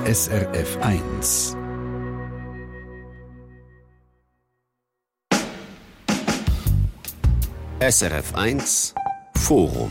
SRF 1. SRF 1 Forum.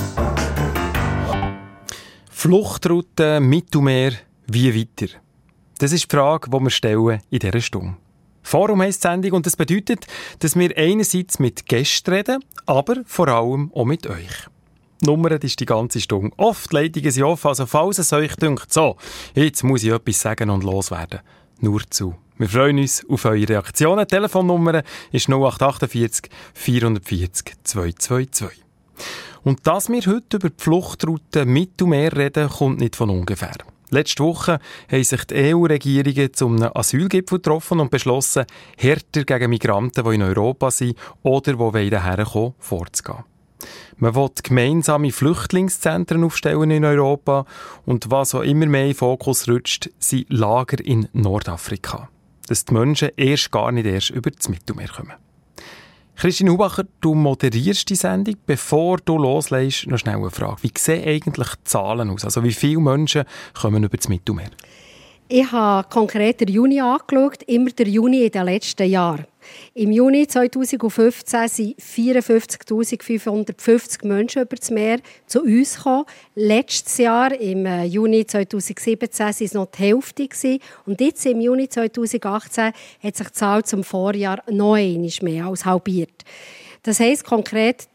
Fluchtroute Mittelmeer, wie weiter? Das ist die Frage, die wir stellen in dieser Stunde. Forum heisst die Sendung und das bedeutet, dass wir einerseits mit Gästen reden, aber vor allem auch mit euch. Die Nummer ist die ganze Stunde. Oft Leitungen sind offen, also falls es euch denkt, so, jetzt muss ich etwas sagen und loswerden. Nur zu. Wir freuen uns auf eure Reaktionen. Die Telefonnummer ist 0848 440 222. Und dass wir heute über die Fluchtroute Mittelmeer reden, kommt nicht von ungefähr. Letzte Woche haben sich die EU-Regierungen zu einem Asylgipfel getroffen und beschlossen, härter gegen Migranten, die in Europa sind oder die hierher kommen, vorzugehen. Man will gemeinsame Flüchtlingszentren aufstellen in Europa und was auch immer mehr in den Fokus rutscht, sind Lager in Nordafrika. Dass die Menschen gar nicht erst über das Mittelmeer kommen. Christine Hubacher, du moderierst die Sendung. Bevor du loslegst, noch schnell eine Frage. Wie sehen eigentlich die Zahlen aus? Also wie viele Menschen kommen über das Mittelmeer? Ich habe konkret den Juni angeschaut, immer der Juni in den letzten Jahren. Im Juni 2015 sind 54'550 Menschen über das Meer zu uns gekommen. Letztes Jahr, im Juni 2017, waren es noch die Hälfte. Und jetzt, im Juni 2018, hat sich die Zahl zum Vorjahr noch einmal mehr als halbiert. Das heisst konkret,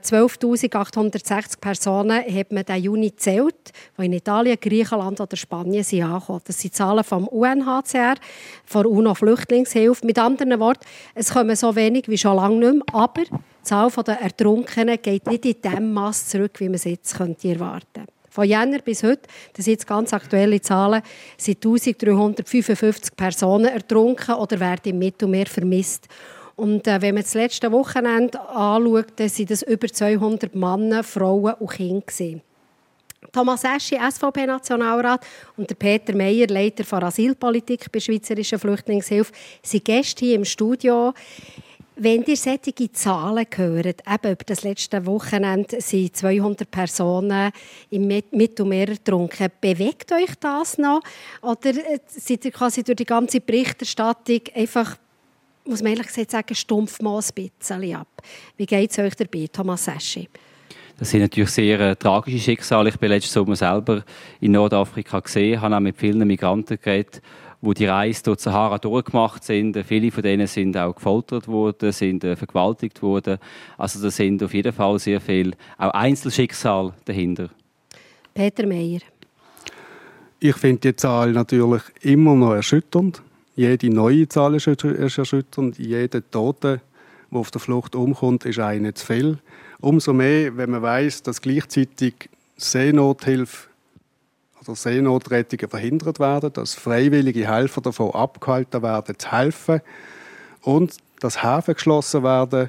12'860 Personen hat man diesen Juni gezählt, die in Italien, Griechenland oder Spanien sind angekommen. Das sind Zahlen vom UNHCR, von UNO-Flüchtlingshilfe. Mit anderen Worten, es kommen so wenig wie schon lange nicht mehr, aber die Zahl der Ertrunkenen geht nicht in dem Maß zurück, wie man es jetzt erwarten könnte. Von Jänner bis heute, das sind jetzt ganz aktuelle Zahlen, sind 1355 Personen ertrunken oder werden im Mittelmeer vermisst. Und wenn man das letzte Wochenende anschaut, dann waren das über 200 Männer, Frauen und Kinder gewesen. Thomas Eschi, SVP-Nationalrat, und der Peter Meyer, Leiter der Asylpolitik bei der Schweizerischen Flüchtlingshilfe, sind Gäste hier im Studio. Wenn ihr solche Zahlen hört, eben über das letzte Wochenende sind 200 Personen im Mittelmeer ertrunken, bewegt euch das noch? Oder seid ihr quasi durch die ganze Berichterstattung einfach, muss man ehrlich gesagt sagen, stumpf mal ein bisschen ab? Wie geht es euch dabei, Thomas Eschi? Das sind natürlich sehr tragische Schicksale. Ich bin letzten Sommer selber in Nordafrika gesehen, habe auch mit vielen Migranten geredet, die die Reise durch die Sahara durchgemacht sind. Viele von denen sind auch gefoltert worden, sind vergewaltigt worden. Also da sind auf jeden Fall sehr viele auch Einzelschicksale dahinter. Peter Meyer. Ich finde die Zahl natürlich immer noch erschütternd. Jede neue Zahl ist erschütternd. Jeder Tote, der auf der Flucht umkommt, ist einer zu viel. Umso mehr, wenn man weiss, dass gleichzeitig Seenothilfe oder Seenotrettungen verhindert werden, dass freiwillige Helfer davon abgehalten werden, zu helfen und dass Häfen geschlossen werden,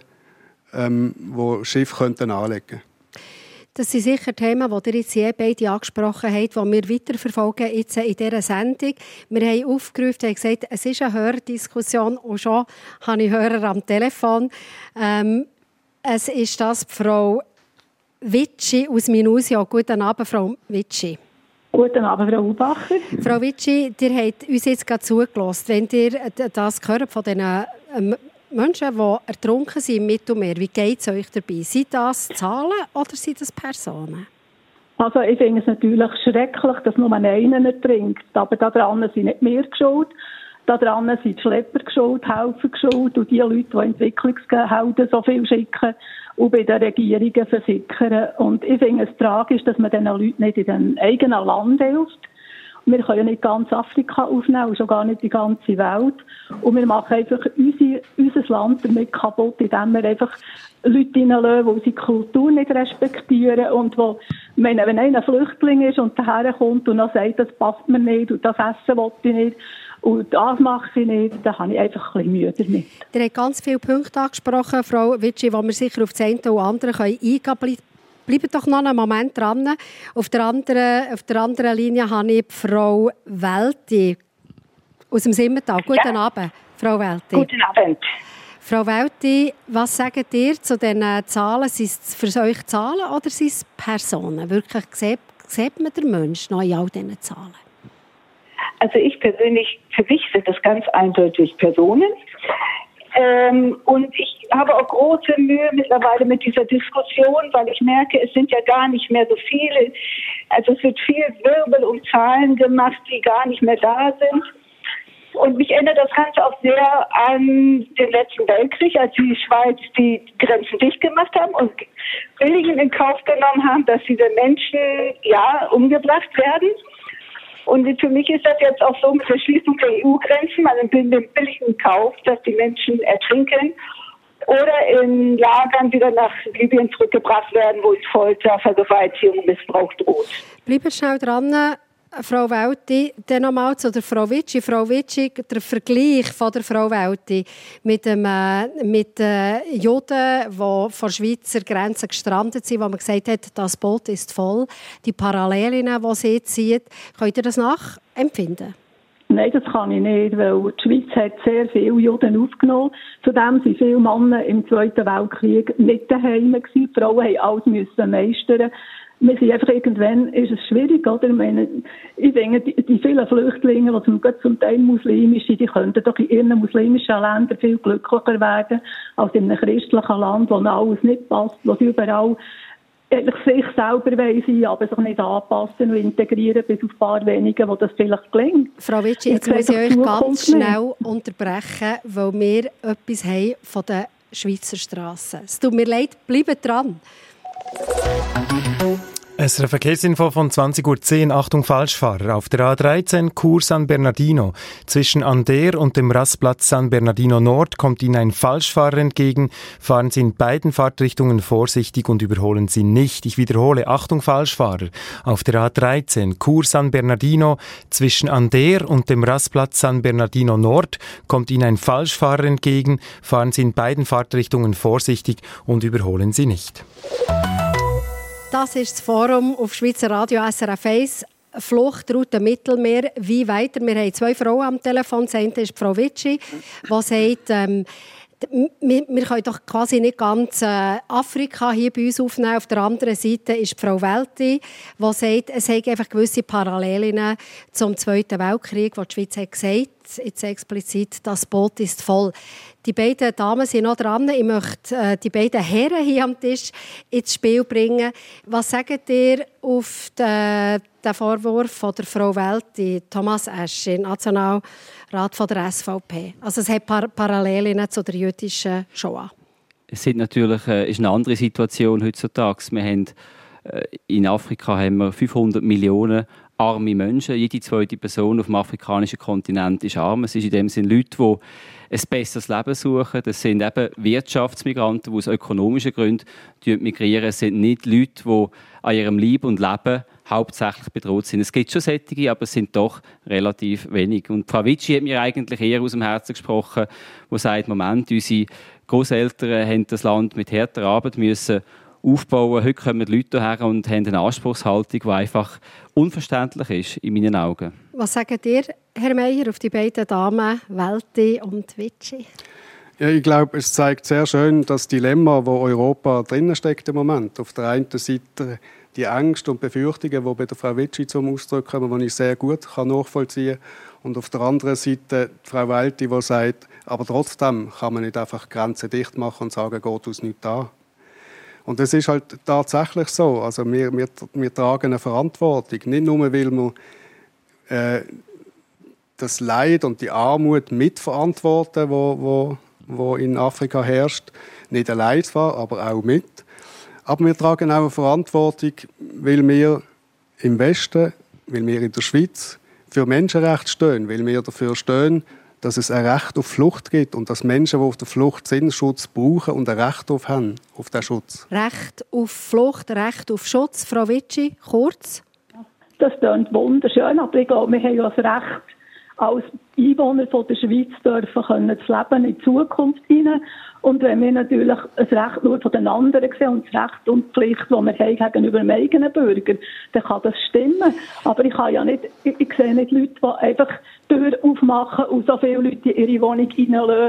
wo Schiffe anlegen könnten. Das sind sicher Themen, die ihr jetzt hier beide angesprochen habt, die wir weiterverfolgen jetzt in dieser Sendung. Wir haben aufgerufen, haben gesagt, es ist eine Hörerdiskussion und schon habe ich Hörer am Telefon. Es ist das Frau Witschi aus Minusio. Guten Abend, Frau Witschi. Guten Abend, Frau Hubacher. Frau Witschi, ihr habt uns jetzt gerade zugelassen. Wenn ihr das hört von diesen Menschen, die ertrunken sind im Mittelmeer, wie geht es euch dabei? Sind das Zahlen oder sind das Personen? Also ich finde es natürlich schrecklich, dass nur einer ertrinkt. Aber daran sind nicht wir schuld. Daran sind die Schlepper schuld, die Helfer schuld und die Leute, die Entwicklungshelden so viel schicken und bei den Regierungen versickern. Und ich finde es tragisch, dass man diesen Leuten nicht in dem eigenen Land hilft. Wir können ja nicht ganz Afrika aufnehmen, schon gar nicht die ganze Welt. Und wir machen einfach unser Land damit kaputt, indem wir einfach Leute reinlassen, die unsere Kultur nicht respektieren und wenn einer Flüchtling ist und daherkommt und dann sagt, das passt mir nicht und das Essen will ich nicht und das mache ich nicht, dann habe ich einfach ein bisschen Mühe damit. Ihr habt ganz viele Punkte angesprochen, Frau Witschi, die wir sicher auf das eine oder andere eingehen können. Bleibt doch noch einen Moment dran. Auf der anderen Linie habe ich Frau Welti aus dem Simmental. Guten Abend, Frau Welti. Guten Abend. Frau Welti, was sagt ihr zu diesen Zahlen? Sind es für euch Zahlen oder sind es Personen? Wirklich sieht man den Menschen noch in all diesen Zahlen? Also ich persönlich, für mich sind das ganz eindeutig Personen. Und ich habe auch große Mühe mittlerweile mit dieser Diskussion, weil ich merke, es sind ja gar nicht mehr so viele. Also es wird viel Wirbel um Zahlen gemacht, die gar nicht mehr da sind. Und mich erinnert das Ganze auch sehr an den letzten Weltkrieg, als die Schweiz die Grenzen dicht gemacht haben und billigend in Kauf genommen haben, dass diese Menschen umgebracht werden. Und für mich ist das jetzt auch so mit der Schließung der EU-Grenzen, man nimmt den billigen Kauf, dass die Menschen ertrinken oder in Lagern wieder nach Libyen zurückgebracht werden, wo es Folter, Vergewaltigung und Missbrauch droht. Bleiben schnell dran, Frau Welti. Dann nochmal zu der Frau Witschi. Frau Witschi, der Vergleich von der Frau Welti mit Juden, die vor Schweizer Grenzen gestrandet sind, wo man gesagt hat, das Boot ist voll. Die Parallelen, die sie zieht. Könnt ihr das nachempfinden? Nein, das kann ich nicht, weil die Schweiz hat sehr viele Juden aufgenommen. Zudem waren viele Männer im Zweiten Weltkrieg nicht daheim gewesen. Die Frauen mussten alles meistern. Wir sind einfach irgendwann, ist es schwierig, oder? Ich denke, die vielen Flüchtlinge, die zum Teil muslimisch sind, die könnten doch in ihren muslimischen Ländern viel glücklicher werden, als in einem christlichen Land, wo alles nicht passt, wo sie überall eigentlich sich selber sein, aber sich nicht anpassen und integrieren, bis auf ein paar wenige, wo das vielleicht gelingt. Frau Witschi, jetzt muss ich euch ganz schnell unterbrechen, weil wir etwas haben von den Schweizer Strassen. Es tut mir leid, bleibt dran. Es ist eine Verkehrsinfo von 20:10 Uhr. Achtung, Falschfahrer. Auf der A13 Chur San Bernardino. Zwischen Ander und dem Rastplatz San Bernardino Nord kommt Ihnen ein Falschfahrer entgegen. Fahren Sie in beiden Fahrtrichtungen vorsichtig und überholen Sie nicht. Ich wiederhole, Achtung, Falschfahrer. Auf der A13 Chur San Bernardino. Zwischen Ander und dem Rastplatz San Bernardino Nord kommt Ihnen ein Falschfahrer entgegen. Fahren Sie in beiden Fahrtrichtungen vorsichtig und überholen Sie nicht. Das ist das Forum auf Schweizer Radio SRF 1. Fluchtroute Mittelmeer, wie weiter? Wir haben 2 Frauen am Telefon. Das eine ist Frau Witschi, die sagt, wir können doch quasi nicht ganz Afrika hier bei uns aufnehmen. Auf der anderen Seite ist Frau Welti, die sagt, es gibt einfach gewisse Parallelen zum Zweiten Weltkrieg, wo die Schweiz hat gesagt, jetzt explizit, das Boot ist voll. Die beiden Damen sind noch dran. Ich möchte die beiden Herren hier am Tisch ins Spiel bringen. Was sagt ihr auf den Vorwurf von der Frau Welti, Thomas Escher, Nationalrat von der SVP? Also es hat Parallelen zu der jüdischen Shoah. Es ist natürlich eine andere Situation heutzutage. In Afrika haben wir 500 Millionen arme Menschen. Jede zweite Person auf dem afrikanischen Kontinent ist arm. Es ist in dem Sinne Leute, die ein besseres Leben suchen. Das sind eben Wirtschaftsmigranten, die aus ökonomischen Gründen migrieren. Es sind nicht Leute, die an ihrem Leib und Leben hauptsächlich bedroht sind. Es gibt schon solche, aber es sind doch relativ wenig. Und Frau Witschi hat mir eigentlich eher aus dem Herzen gesprochen, die sagt, Moment, unsere Grosseltern haben das Land mit harter Arbeit müssen aufbauen. Heute kommen die Leute hierher und haben eine Anspruchshaltung, die einfach unverständlich ist, in meinen Augen. Was sagt ihr, Herr Meier, auf die beiden Damen, Welti und Witschi? Ja, ich glaube, es zeigt sehr schön das Dilemma, wo Europa drinnen steckt im Moment. Auf der einen Seite die Ängste und Befürchtungen, die bei der Frau Witschi zum Ausdruck kommen, die ich sehr gut nachvollziehen kann. Und auf der anderen Seite die Frau Welti, die sagt, aber trotzdem kann man nicht einfach Grenzen dicht machen und sagen, geht uns nichts an. Und das ist halt tatsächlich so. Also wir tragen eine Verantwortung. Nicht nur, weil wir das Leid und die Armut mitverantworten, wo in Afrika herrscht. Nicht allein zwar, aber auch mit. Aber wir tragen auch eine Verantwortung, weil wir im Westen, weil wir in der Schweiz für Menschenrechte stehen, weil wir dafür stehen, dass es ein Recht auf Flucht gibt und dass Menschen, die auf der Flucht sind, Schutz brauchen und ein Recht darauf haben, auf diesen Schutz. Recht auf Flucht, Recht auf Schutz. Frau Witschi, kurz. Das klingt wunderschön, aber ich glaube, wir haben ja das Recht, als Einwohner von der Schweiz dürfen können zu leben in die Zukunft hinein. Und wenn wir natürlich ein Recht nur von den anderen sehen und das Recht und die Pflicht, die wir haben gegenüber dem eigenen Bürger, dann kann das stimmen. Aber ich sehe nicht Leute, die einfach die Tür aufmachen und so viele Leute in ihre Wohnung reinlassen,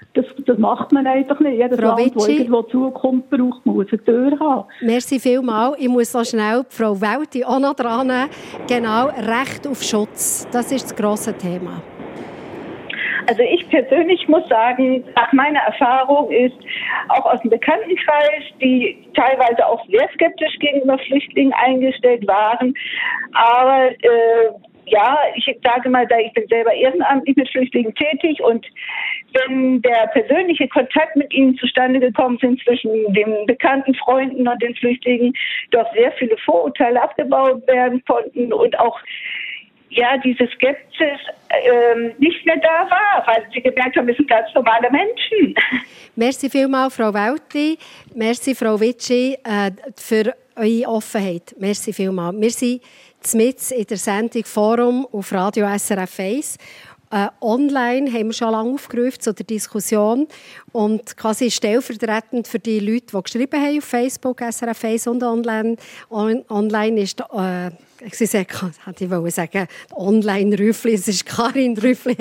Das macht man einfach nicht. Jedes Frau Land, das irgendwo Zukunft braucht, muss eine Tür haben. Merci vielmals. Ich muss so schnell Frau Welti auch noch dran nehmen. Genau, Recht auf Schutz. Das ist das grosse Thema. Also ich persönlich muss sagen, nach meiner Erfahrung ist auch aus dem Bekanntenkreis, die teilweise auch sehr skeptisch gegenüber Flüchtlingen eingestellt waren. Aber ja, ich sage mal, ich bin selber ehrenamtlich mit Flüchtlingen tätig und wenn der persönliche Kontakt mit ihnen zustande gekommen sind zwischen den bekannten Freunden und den Flüchtlingen, doch sehr viele Vorurteile abgebaut werden konnten und auch diese Skepsis nicht mehr da war, weil sie gemerkt haben, wir sind ganz normale Menschen. Merci vielmals, Frau Welti. Merci, Frau Witschi, für eure Offenheit. Merci vielmals. Wir sind mitten in der Sendung Forum auf Radio SRF 1. Online haben wir schon lange aufgerufen zu der Diskussion und quasi stellvertretend für die Leute, die geschrieben haben auf Facebook, SRF 1 und online ist ich wollte sagen, Online-Rüffli, es ist Karin Rüffli,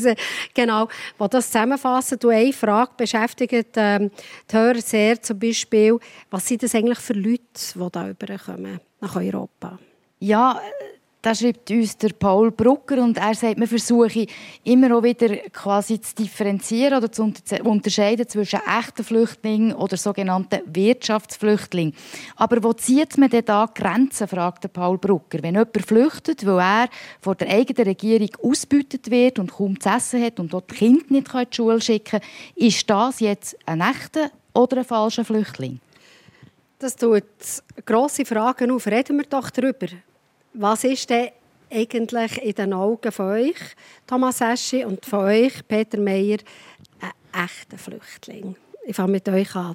genau, die das zusammenfassen. Und eine Frage beschäftigt die Hörer sehr, zum Beispiel, was sind das eigentlich für Leute, die da rüberkommen nach Europa? Ja, da schreibt uns der Paul Brucker und er sagt, man versuche immer auch wieder quasi zu differenzieren oder zu unterscheiden zwischen echten Flüchtlingen oder sogenannten Wirtschaftsflüchtlingen. Aber wo zieht man denn da Grenzen, fragt der Paul Brucker. Wenn jemand flüchtet, weil er von der eigenen Regierung ausgebeutet wird und kaum zu essen hat und dort die Kinder nicht in die Schule schicken kann, ist das jetzt ein echter oder ein falscher Flüchtling? Das tut grosse Fragen auf. Reden wir doch darüber. Was ist denn eigentlich in den Augen von euch, Thomas Eschi, und von euch, Peter Meyer, ein echter Flüchtling? Ich fange mit euch an.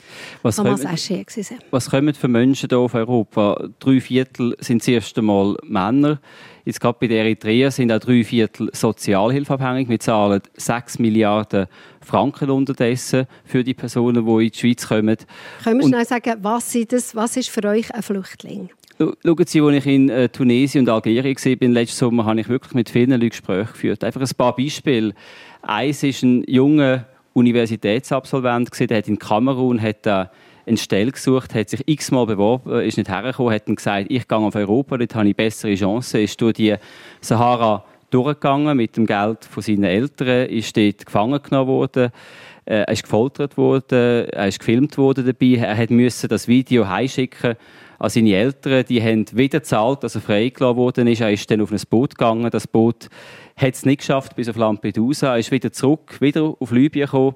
Thomas Eschi, was kommen für Menschen hier auf Europa? 3/4 sind das erste Mal Männer. Jetzt gerade bei der Eritrea sind auch 3/4 sozialhilfeabhängig. Wir zahlen 6 Milliarden Franken unterdessen für die Personen, die in die Schweiz kommen. Können wir schnell sagen, was ist für euch ein Flüchtling? Schauen Sie, als ich in Tunesien und Algerien war, letzten Sommer, habe ich wirklich mit vielen Leuten Gespräche geführt. Einfach ein paar Beispiele. Eins ist ein junger Universitätsabsolvent, der hat in Kamerun eine Stelle gesucht, hat sich x-mal beworben, ist nicht hergekommen, hat dann gesagt, ich gehe auf Europa, dort habe ich bessere Chancen, ist durch die Sahara durchgegangen mit dem Geld von seinen Eltern, ist dort gefangen genommen worden, er ist gefoltert worden, er ist gefilmt worden dabei, er musste das Video heimschicken an seine Eltern, die haben wieder gezahlt, dass er freigelassen worden ist. Er ist dann auf ein Boot gegangen. Das Boot hat es nicht geschafft bis auf Lampedusa. Er ist wieder zurück, wieder auf Libyen gekommen.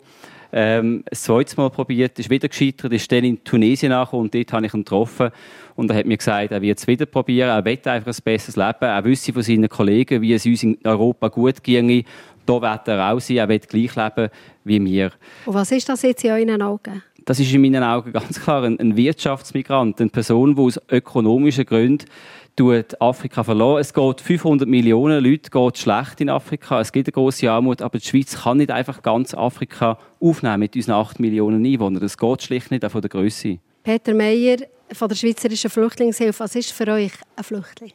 Ein zweites Mal probiert, ist wieder gescheitert, ist dann in Tunesien angekommen und dort habe ich ihn getroffen. Und er hat mir gesagt, er wird es wieder probieren, er will einfach ein besseres Leben. Er wüsste von seinen Kollegen, wie es uns in Europa gut ginge. Da wird er auch sein, er will gleich leben wie wir. Und was ist das jetzt in euren Augen? Das ist in meinen Augen ganz klar ein Wirtschaftsmigrant, eine Person, die aus ökonomischen Gründen Afrika verlassen. Es geht 500 Millionen Leute geht schlecht in Afrika. Es gibt eine grosse Armut, aber die Schweiz kann nicht einfach ganz Afrika aufnehmen mit unseren 8 Millionen Einwohnern. Das geht schlicht nicht, auch von der Grösse. Peter Meyer von der Schweizerischen Flüchtlingshilfe. Was ist für euch ein Flüchtling?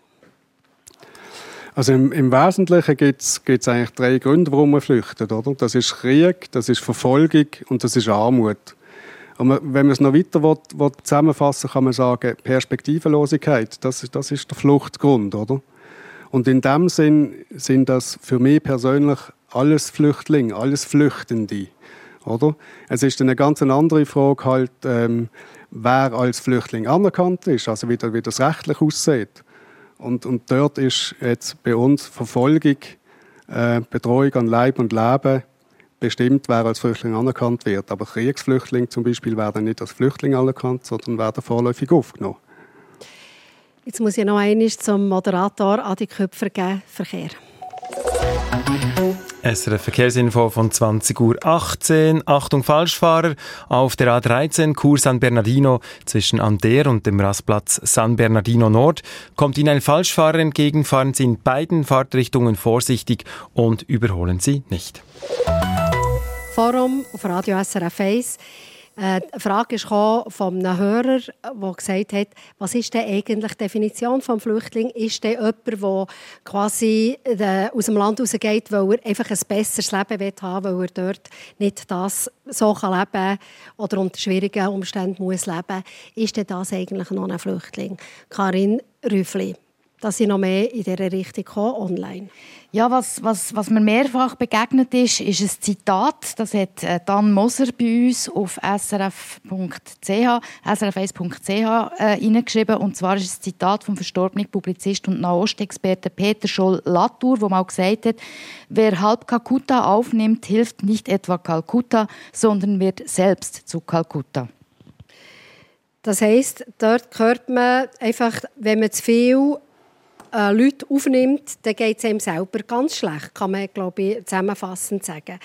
Also im Wesentlichen gibt es eigentlich 3 Gründe, warum man flüchtet. Oder? Das ist Krieg, das ist Verfolgung und das ist Armut. Und wenn man es noch weiter zusammenfassen will, kann man sagen, Perspektivenlosigkeit, das ist der Fluchtgrund. Oder? Und in dem Sinn sind das für mich persönlich alles Flüchtlinge, alles Flüchtende. Oder? Es ist eine ganz andere Frage, halt, wer als Flüchtling anerkannt ist, also wie das rechtlich aussieht. Und dort ist jetzt bei uns Verfolgung, Betreuung an Leib und Leben bestimmt, wer als Flüchtling anerkannt wird. Aber Kriegsflüchtlinge zum Beispiel werden nicht als Flüchtling anerkannt, sondern werden vorläufig aufgenommen. Jetzt muss ich noch einmal zum Moderator Adi Köpfer geben, Verkehr. SRF Verkehrsinfo von 20:18 Uhr. Achtung Falschfahrer. Auf der A13 Chur San Bernardino zwischen Ander und dem Rastplatz San Bernardino Nord kommt Ihnen ein Falschfahrer entgegen. Fahren Sie in beiden Fahrtrichtungen vorsichtig und überholen Sie nicht. Forum auf Radio SRF 1. Eine Frage kam von einem Hörer, der gesagt hat, was ist denn eigentlich die Definition des Flüchtlings? Ist denn jemand, der quasi aus dem Land rausgeht, weil er einfach ein besseres Leben haben will, weil er dort nicht das so leben kann oder unter schwierigen Umständen muss leben? Ist denn das eigentlich noch ein Flüchtling? Karin Rüffli. Dass ich noch mehr in dieser Richtung komme, online. Ja, was mir mehrfach begegnet ist ein Zitat. Das hat Dan Moser bei uns auf srf1.ch hineingeschrieben. Und zwar ist es ein Zitat vom verstorbenen Publizist und Nahostexperten Peter Scholl-Latour, der mal gesagt hat, wer halb Kalkutta aufnimmt, hilft nicht etwa Kalkutta, sondern wird selbst zu Kalkutta. Das heisst, dort hört man einfach, wenn man zu viel Leute aufnimmt, dann geht es einem selber ganz schlecht, kann man, glaube ich, zusammenfassend sagen.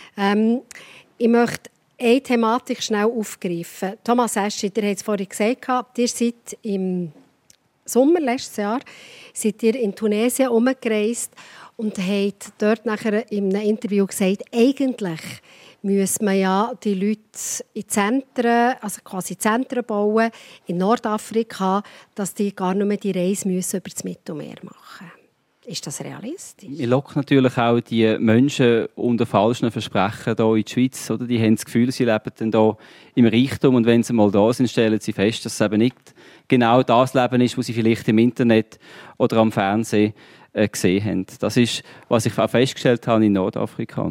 Ich möchte eine Thematik schnell aufgreifen. Thomas Eschi, ihr habt es vorhin gesagt, ihr seid im Sommer letztes Jahr seid ihr in Tunesien herumgereist und habt dort nachher in einem Interview gesagt, eigentlich müssen wir ja die Leute in Zentren, also quasi Zentren bauen in Nordafrika, dass die gar nicht mehr die Reise müssen über das Mittelmeer machen. Ist das realistisch? Ich locke natürlich auch die Menschen unter falschen Versprechen hier in die Schweiz. Oder? Die haben das Gefühl, sie leben dann hier im Reichtum und wenn sie mal da sind, stellen sie fest, dass es eben nicht genau das Leben ist, was sie vielleicht im Internet oder am Fernsehen gesehen haben. Das ist, was ich auch festgestellt habe in Nordafrika.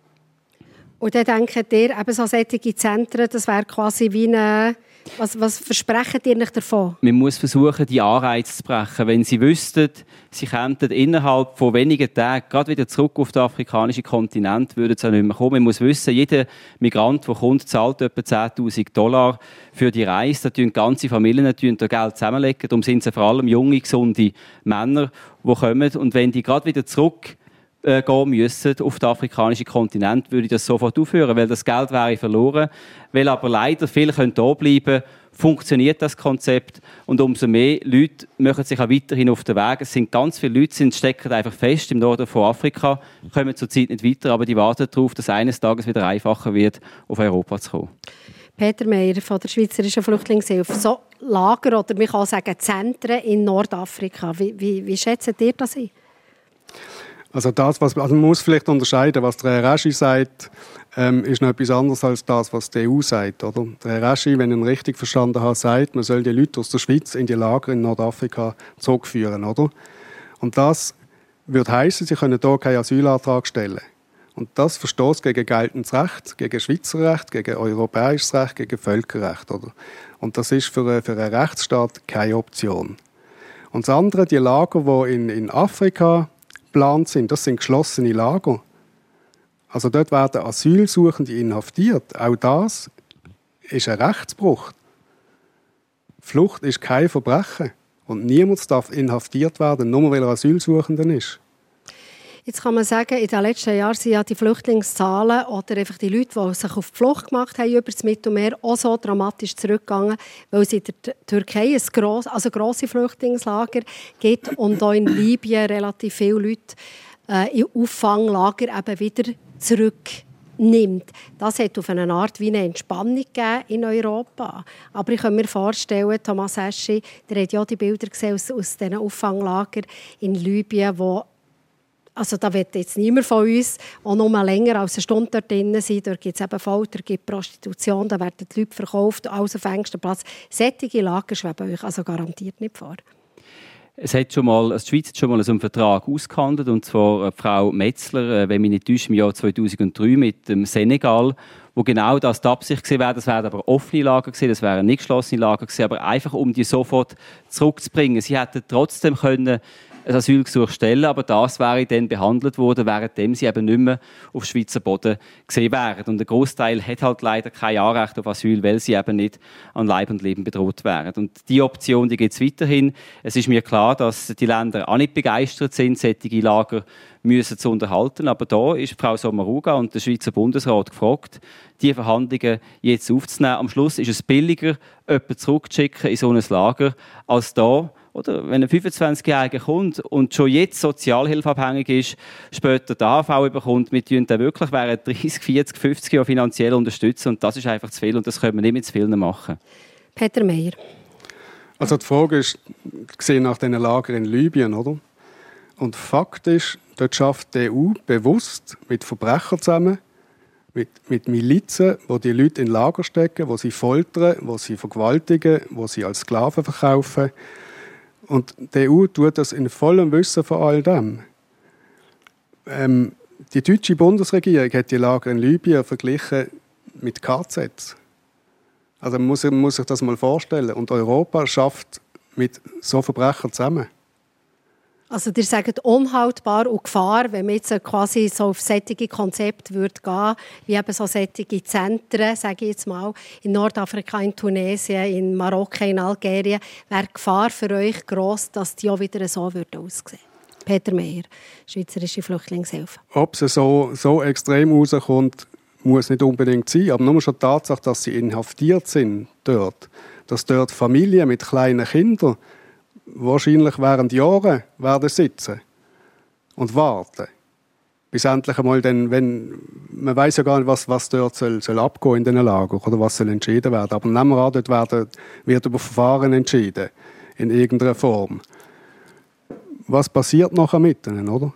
Und dann denkt ihr, eben so solche Zentren, das wäre quasi wie eine... Was versprechen ihr nicht davon? Man muss versuchen, die Anreize zu brechen. Wenn sie wüssten, sie kämen innerhalb von wenigen Tagen gerade wieder zurück auf den afrikanischen Kontinent, würden sie auch nicht mehr kommen. Man muss wissen, jeder Migrant, der kommt, zahlt etwa $10.000 für die Reise. Da tun ganze Familien da Geld zusammenlegen. Darum sind es vor allem junge, gesunde Männer, die kommen. Und wenn die gerade wieder zurück gehen müssen auf den afrikanischen Kontinent, würde ich das sofort aufhören, weil das Geld wäre verloren. Weil aber leider viele können da bleiben, funktioniert das Konzept und umso mehr Leute machen sich auch weiterhin auf den Weg. Es sind ganz viele Leute, stecken einfach fest im Norden von Afrika, kommen zurzeit nicht weiter, aber die warten darauf, dass eines Tages wieder einfacher wird, auf Europa zu kommen. Peter Meyer von der Schweizerischen Flüchtlingshilfe. So Lager oder man kann sagen Zentren in Nordafrika. Wie schätzt ihr das ein? Also man muss vielleicht unterscheiden, was der Herr Eschi sagt, ist noch etwas anderes als das, was die EU sagt. Oder? Der Herr Eschi, wenn ich ihn richtig verstanden habe, sagt, man soll die Leute aus der Schweiz in die Lager in Nordafrika zurückführen. Oder? Und das würde heissen, sie können hier keinen Asylantrag stellen. Und das verstößt gegen geltendes Recht, gegen Schweizer Recht, gegen europäisches Recht, gegen Völkerrecht. Oder? Und das ist für einen Rechtsstaat keine Option. Und das andere, die Lager, die in Afrika geplant sind, das sind geschlossene Lager. Also dort werden Asylsuchende inhaftiert. Auch das ist ein Rechtsbruch. Flucht ist kein Verbrechen. Und niemand darf inhaftiert werden, nur weil er Asylsuchender ist. Jetzt kann man sagen, in den letzten Jahren sind ja die Flüchtlingszahlen oder einfach die Leute, die sich auf die Flucht gemacht haben über das Mittelmeer, auch so dramatisch zurückgegangen, weil es in der Türkei grosse Flüchtlingslager gibt und auch in Libyen relativ viele Leute in Auffanglager eben wieder zurücknimmt. Das hat auf eine Art wie eine Entspannung gegeben in Europa. Aber ich kann mir vorstellen, Thomas Eschi, der hat ja die Bilder gesehen aus diesen Auffanglagern in Libyen, wo also da wird jetzt niemand von uns auch noch mal länger als eine Stunde dort drin sein. Dort gibt es eben Folter, gibt Prostitution, da werden die Leute verkauft, alles auf engstem Platz. Solche Lager schweben euch also garantiert nicht vor. Die Schweiz hat schon mal einen Vertrag ausgehandelt, und zwar Frau Metzler, wenn mich nicht täuscht, im Jahr 2003 mit dem Senegal, wo genau das die Absicht gewesen wäre. Das wären aber offene Lager gewesen, das wären nicht geschlossene Lager gewesen, aber einfach um die sofort zurückzubringen. Sie hätten trotzdem können ein Asylgesuch stellen, aber das wäre dann behandelt worden, währenddem sie eben nicht mehr auf Schweizer Boden gesehen wären. Und der Großteil hat halt leider kein Anrecht auf Asyl, weil sie eben nicht an Leib und Leben bedroht wären. Und die Option, die gibt es weiterhin. Es ist mir klar, dass die Länder auch nicht begeistert sind, solche Lager müssen zu unterhalten. Aber da ist Frau Sommaruga und der Schweizer Bundesrat gefragt, die Verhandlungen jetzt aufzunehmen. Am Schluss ist es billiger, jemanden zurückzuschicken in so ein Lager, als da Oder? Wenn ein 25-Jähriger kommt und schon jetzt sozialhilfeabhängig ist, später die AHV bekommt, wir tun den wirklich während 30, 40, 50 Jahren finanziell unterstützen und das ist einfach zu viel und das können wir nicht mit zu vielen machen. Peter Meyer. Also die Frage ist, gesehen nach diesen Lagern in Libyen, oder? Und Fakt ist, dort schafft die EU bewusst mit Verbrechern zusammen, mit Milizen, die Leute in Lager stecken, die sie foltern, die sie vergewaltigen, die sie als Sklaven verkaufen. Und die EU tut das in vollem Wissen von all dem. Die deutsche Bundesregierung hat die Lager in Libyen verglichen mit KZs. Also man muss sich das mal vorstellen. Und Europa schafft mit so Verbrechern zusammen. Also ihr sagt unhaltbar und Gefahr, wenn man jetzt quasi so auf solche Konzepte gehen würde, wie eben so solche Zentren, sage ich jetzt mal, in Nordafrika, in Tunesien, in Marokko, in Algerien, wäre die Gefahr für euch gross, dass die auch wieder so aussehen würden? Peter Meyer, Schweizerische Flüchtlingshilfe. Ob es so extrem rauskommt, muss nicht unbedingt sein, aber nur schon die Tatsache, dass sie inhaftiert sind dort, dass dort Familien mit kleinen Kindern wahrscheinlich während Jahren werden sitzen und warten, bis endlich einmal dann, wenn man weiß ja gar nicht, was dort soll abgehen in diesen Lagern oder was soll entschieden werden. Aber nehmen wir an, dort wird über Verfahren entschieden in irgendeiner Form. Was passiert nachher mit ihnen, oder?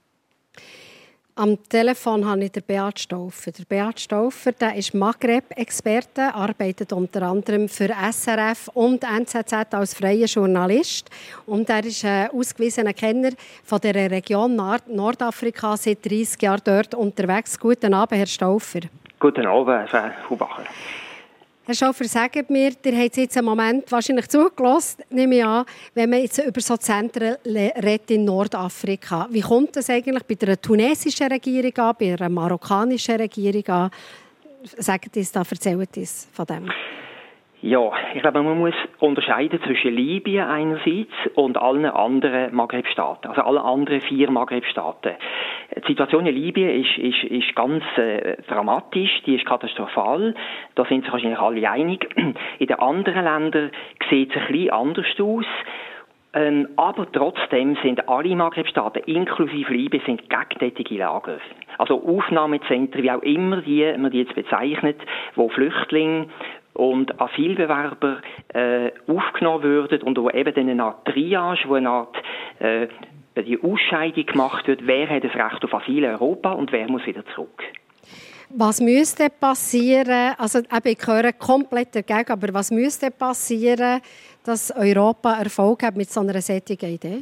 Am Telefon habe ich den Beat Stauffer. Der Beat Stauffer, der ist Maghreb-Experte, arbeitet unter anderem für SRF und NZZ als freier Journalist. Und er ist ein ausgewiesener Kenner von der Region Nordafrika, seit 30 Jahren dort unterwegs. Guten Abend, Herr Stauffer. Guten Abend, Frau Bacher. Herr Stauffer, sagt mir, ihr habt jetzt einen Moment wahrscheinlich zugelassen, nehme ich an, wenn man jetzt über so Zentren redet in Nordafrika. Wie kommt das eigentlich bei der tunesischen Regierung an, bei der marokkanischen Regierung an? Sagt uns da, erzählt uns von dem. Ja, ich glaube, man muss unterscheiden zwischen Libyen einerseits und allen anderen Maghreb-Staaten, also alle anderen 4 Maghreb-Staaten. Die Situation in Libyen ist ganz dramatisch, die ist katastrophal, da sind sich wahrscheinlich alle einig. In den anderen Ländern sieht es ein bisschen anders aus. Aber trotzdem sind alle Maghreb-Staaten, inklusive Libyen, sind gegentätige Lager. Also Aufnahmezentren, wie auch immer man die jetzt bezeichnet, wo Flüchtlinge und Asylbewerber aufgenommen würden und wo eben dann eine Art Triage, wo eine Art die Ausscheidung gemacht wird, wer hat das Recht auf Asyl in Europa und wer muss wieder zurück. Was müsste passieren, also ich höre komplett dagegen, aber was müsste passieren, dass Europa Erfolg hat mit so einer solchen Idee?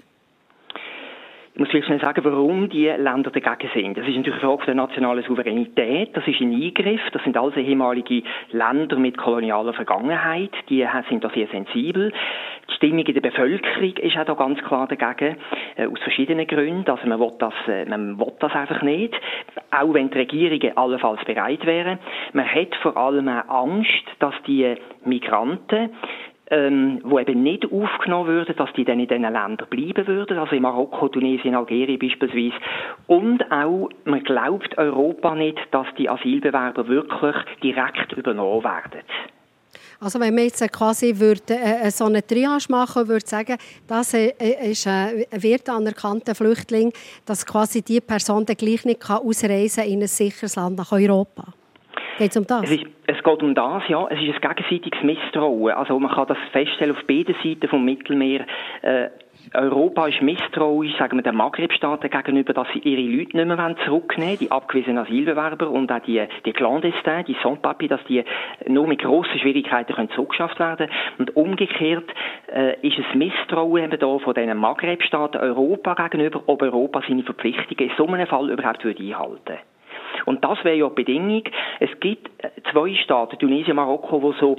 Ich muss vielleicht schnell sagen, warum die Länder dagegen sind. Das ist natürlich eine Frage der nationalen Souveränität. Das ist ein Eingriff. Das sind also ehemalige Länder mit kolonialer Vergangenheit. Die sind da sehr sensibel. Die Stimmung in der Bevölkerung ist auch da ganz klar dagegen. Aus verschiedenen Gründen. Also man will das einfach nicht. Auch wenn die Regierungen allenfalls bereit wären. Man hat vor allem auch Angst, dass die Migranten die eben nicht aufgenommen würden, dass die dann in diesen Ländern bleiben würden, also in Marokko, Tunesien, Algerien beispielsweise. Und auch, man glaubt Europa nicht, dass die Asylbewerber wirklich direkt übernommen werden. Also wenn man jetzt quasi so eine Triage machen würde, sagen, das ist ein wird anerkannter Flüchtling, dass quasi die Person dann gleich nicht ausreisen kann in ein sicheres Land nach Europa. Geht es um das? Es geht um das, ja. Es ist ein gegenseitiges Misstrauen. Also man kann das feststellen auf beiden Seiten vom Mittelmeer. Europa ist misstrauisch, sagen wir, den Maghreb-Staaten gegenüber, dass sie ihre Leute nicht mehr zurücknehmen wollen, die abgewiesenen Asylbewerber und auch die Clandestins, die Sans-Papiers, dass die nur mit grossen Schwierigkeiten zurückgeschafft werden können. Und umgekehrt ist es Misstrauen eben da von diesen Maghreb-Staaten Europa gegenüber, ob Europa seine Verpflichtungen in so einem Fall überhaupt einhalten würde. Und das wäre ja die Bedingung. Es gibt 2 Staaten, Tunesien und Marokko, die so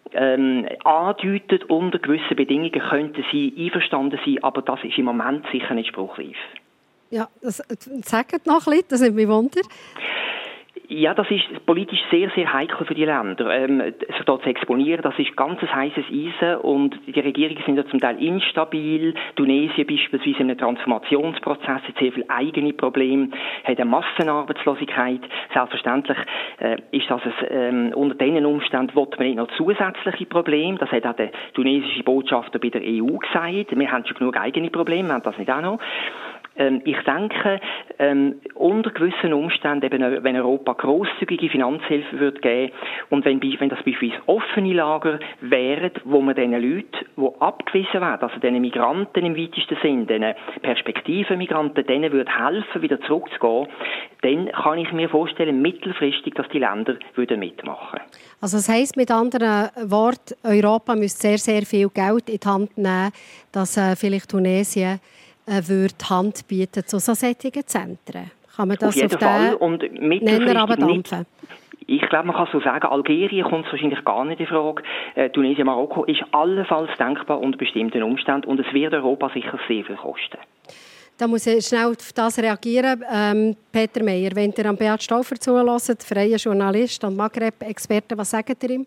andeuten, unter gewissen Bedingungen könnten sie einverstanden sein, aber das ist im Moment sicher nicht spruchreif. Ja, sagt noch ein bisschen, das nimmt mich Wunder. Ja, das ist politisch sehr, sehr heikel für die Länder. Sich dort zu exponieren, das ist ganz ein heißes Eisen und die Regierungen sind ja zum Teil instabil. Tunesien beispielsweise in einem Transformationsprozess hat sehr viele eigene Probleme, hat eine Massenarbeitslosigkeit. Selbstverständlich ist das unter diesen Umständen will man nicht noch zusätzliche Probleme. Das hat auch der tunesische Botschafter bei der EU gesagt. Wir haben schon genug eigene Probleme, wir haben das nicht auch noch. Ich denke, unter gewissen Umständen, eben, wenn Europa grosszügige Finanzhilfe würde geben und wenn das beispielsweise offene Lager wären, wo man diesen Leuten, die abgewiesen werden, also diesen Migranten im weitesten Sinn, diesen Perspektivenmigranten, denen würde helfen, wieder zurückzugehen, dann kann ich mir vorstellen, mittelfristig, dass die Länder würden mitmachen. Also das heisst mit anderen Worten, Europa müsste sehr, sehr viel Geld in die Hand nehmen, dass vielleicht Tunesien würde Hand bieten zu solchen Zentren. Kann man das auf jeden Fall und Nenner abdampfen? Ich glaube, man kann so sagen, Algerien kommt wahrscheinlich gar nicht in Frage. Tunesien, Marokko ist allenfalls denkbar unter bestimmten Umständen und es wird Europa sicher sehr viel kosten. Da muss ich schnell auf das reagieren. Peter Meyer, wenn ihr an Beat Stauffer zuhört, freier Journalist und Maghreb-Experte, was sagt ihr ihm?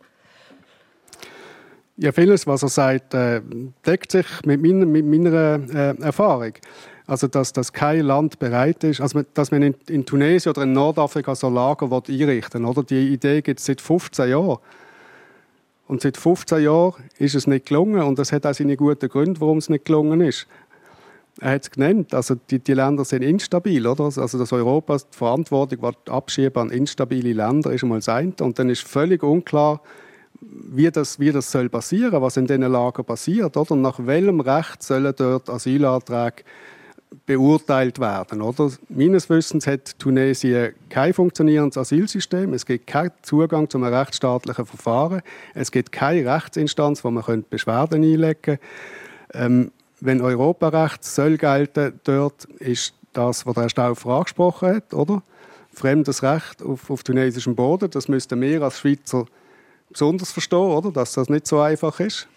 Ja, vieles, was er sagt, deckt sich mit meiner Erfahrung. Also, dass kein Land bereit ist, also, dass man in Tunesien oder in Nordafrika so Lager einrichten will. Die Idee gibt es seit 15 Jahren. Und seit 15 Jahren ist es nicht gelungen. Und das hat auch seine guten Gründe, warum es nicht gelungen ist. Er hat es genannt, also die Länder sind instabil, oder? Also dass Europa die Verantwortung abschieben an instabile Länder ist einmal das eine. Und dann ist völlig unklar, wie das soll passieren, was in diesen Lagern passiert, oder? Und nach welchem Recht sollen dort Asylanträge beurteilt werden, oder? Meines Wissens hat Tunesien kein funktionierendes Asylsystem, es gibt keinen Zugang zu einem rechtsstaatlichen Verfahren, es gibt keine Rechtsinstanz, wo man Beschwerden einlegen könnte. Wenn Europarecht soll gelten, dort ist das, was Herr Stauffer angesprochen hat, oder? Fremdes Recht auf tunesischem Boden, das müssten wir als Schweizer besonders verstehen, oder? Dass das nicht so einfach ist.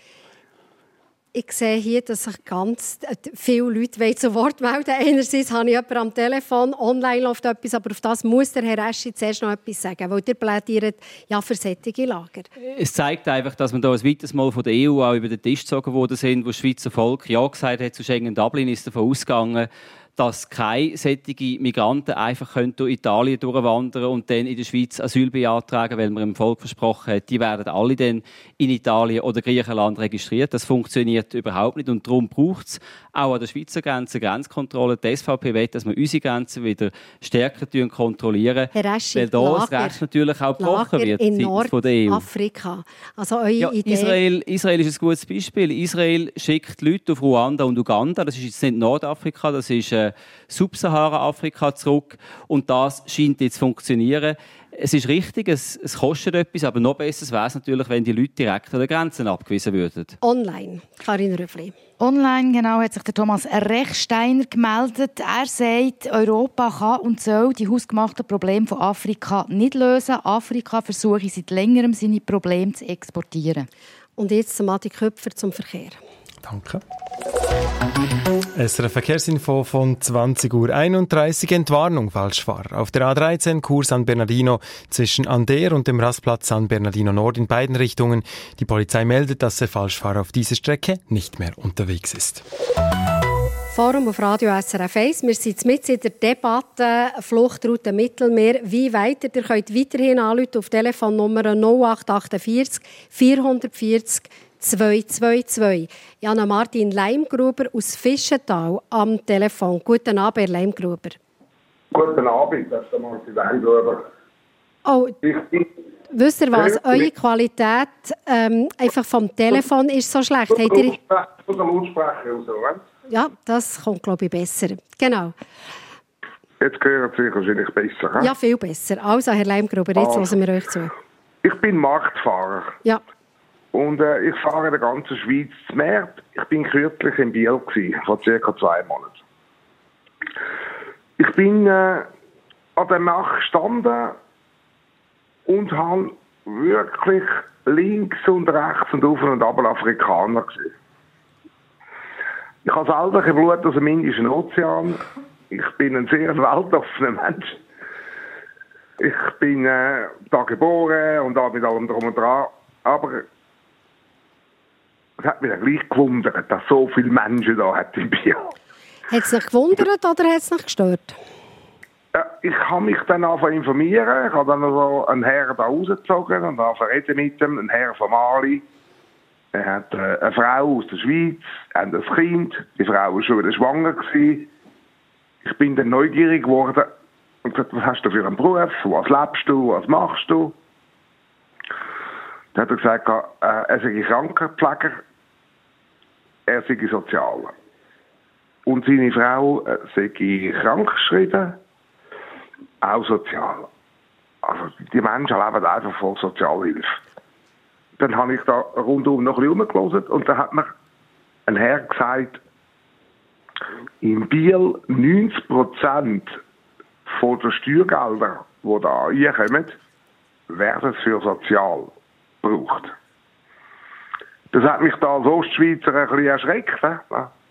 Ich sehe hier, dass sich ganz viele Leute zu Wort melden. Einerseits habe ich jemanden am Telefon, online läuft etwas, aber auf das muss der Herr Eschi zuerst noch etwas sagen, weil ihr plädiert ja für solche Lager. Es zeigt einfach, dass wir da ein weiteres Mal von der EU auch über den Tisch gezogen worden sind, wo das Schweizer Volk ja gesagt hat zu Schengen-Dublin, ist davon ausgegangen, dass keine solche Migranten einfach durch Italien durchwandern und dann in der Schweiz Asyl beantragen, weil man dem Volk versprochen hat, die werden alle dann in Italien oder Griechenland registriert. Das funktioniert überhaupt nicht und darum braucht es auch an der Schweizer Grenze Grenzkontrolle. Die SVP will, dass wir unsere Grenzen wieder stärker kontrollieren, Herr Eschi, weil da das Recht natürlich auch gebrochen wird in von der EU. Nordafrika. Also eure Idee... Israel ist ein gutes Beispiel. Israel schickt Leute auf Ruanda und Uganda. Das ist jetzt nicht Nordafrika, das ist Subsahara-Afrika zurück. Und das scheint jetzt zu funktionieren. Es ist richtig, es kostet etwas, aber noch besser wäre es natürlich, wenn die Leute direkt an den Grenzen abgewiesen würden. Online, Karin Rüffli. Online, genau, hat sich der Thomas Rechsteiner gemeldet. Er sagt, Europa kann und soll die hausgemachten Probleme von Afrika nicht lösen. Afrika versuche seit längerem, seine Probleme zu exportieren. Und jetzt zum Adi Köpfer zum Verkehr. Danke. SRF Verkehrsinfo von 20:31 Uhr. Entwarnung Falschfahrer. Auf der A13 Kurs San Bernardino zwischen Ander und dem Rastplatz San Bernardino Nord in beiden Richtungen. Die Polizei meldet, dass der Falschfahrer auf dieser Strecke nicht mehr unterwegs ist. Forum auf Radio SRF 1. Wir sind mitten in der Debatte Fluchtroute Mittelmeer. Wie weiter? Ihr könnt weiterhin anrufen auf Telefonnummer 0848 440 222. Jana Martin Leimgruber aus Fischental am Telefon. Guten Abend, Herr Leimgruber. Guten Abend, das ist Martin Leimgruber. Oh, wisst ihr was? Eure Qualität einfach vom Telefon ist so schlecht. Von der Lautsprecher aus, oder? Ja, das kommt, glaube ich, besser. Genau. Jetzt hören Sie wahrscheinlich besser. He? Ja, viel besser. Also, Herr Leimgruber, jetzt hören wir euch zu. Ich bin Marktfahrer. Ja. Und ich fahre in der ganzen Schweiz zu Märkten. Ich bin kürzlich in Biel vor ca. 2 Monaten. Ich bin an der Nacht gestanden und habe wirklich links und rechts und auf und ab Afrikaner gesehen. Ich habe selber kein Blut aus dem Indischen Ozean. Ich bin ein sehr weltoffener Mensch. Ich bin da geboren und da mit allem drum und dran, aber es hat mich gleich gewundert, dass so viele Menschen da hat in Biel. Hat es dich gewundert oder hat es dich gestört? Ich habe mich dann angefangen zu informieren. Ich habe dann so einen Herr da rausgezogen und angefangen reden mit ihm, einen Herr von Mali. Er hat eine Frau aus der Schweiz, hat ein Kind. Die Frau war schon wieder schwanger gewesen. Ich bin dann neugierig geworden und gesagt, was hast du für einen Beruf? Was lebst du? Was machst du? Dann hat er gesagt, er sei Krankenpfleger, er sei Sozialer. Und seine Frau sei krankgeschrieben, auch sozial. Also die Menschen leben einfach von Sozialhilfe. Dann habe ich da rundum noch ein bisschen rumgehört und dann hat mir ein Herr gesagt, in Biel 90% von den Steuergeldern, die da reinkommen, werden für sozial gebraucht. Das hat mich da als Ostschweizer ein bisschen erschreckt. Ne?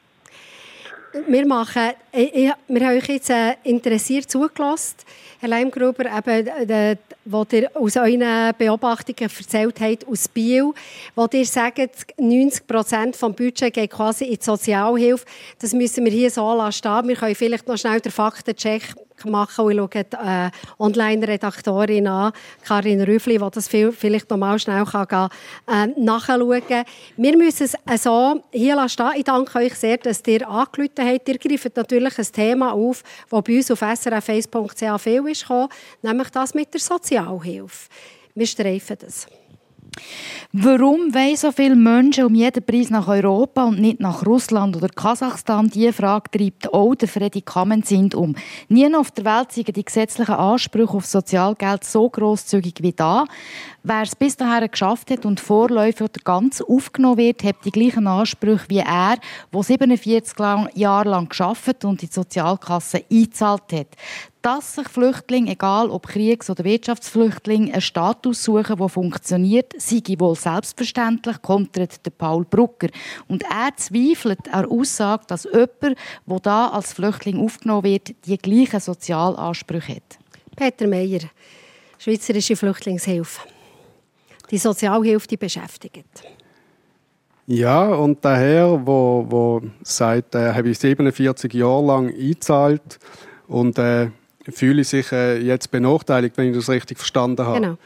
Wir haben euch jetzt interessiert zugelassen, Herr Leimgruber, eben, wo ihr aus euren Beobachtungen erzählt habt aus Biel, wo ihr sagt, 90% des Budgets geht quasi in die Sozialhilfe. Das müssen wir hier so lassen. Wir können vielleicht noch schnell den Faktencheck machen und schauen die Online-Redaktorin an, Karin Rüffli, die das vielleicht noch mal schnell nachschauen kann. Wir müssen es so hier stehen. Ich danke euch sehr, dass ihr angerufen habt. Ihr greift natürlich ein Thema auf, das bei uns auf srf1.ch viel ist gekommen, nämlich das mit der Sozialhilfe. Wir streifen das. Warum wollen so viele Menschen um jeden Preis nach Europa und nicht nach Russland oder Kasachstan? Diese Frage treibt auch der Freddy Kammensind um. Nie auf der Welt sind die gesetzlichen Ansprüche auf Sozialgeld so grosszügig wie da. Wer es bis dahin geschafft hat und vorläufig oder ganz aufgenommen wird, hat die gleichen Ansprüche wie er, der 47 Jahre lang gearbeitet und in die Sozialkasse eingezahlt hat. Dass sich Flüchtlinge, egal ob Kriegs- oder Wirtschaftsflüchtlinge, einen Status suchen, der funktioniert, sei wohl selbstverständlich, kontert der Paul Brucker. Und er zweifelt an der Aussage, dass jemand, der da als Flüchtling aufgenommen wird, die gleichen Sozialansprüche hat. Peter Meyer, Schweizerische Flüchtlingshilfe. Die Sozialhilfe, die beschäftigt. Ja, und der Herr, der sagt, habe ich 47 Jahre lang eingezahlt und fühle sich jetzt benachteiligt, wenn ich das richtig verstanden habe.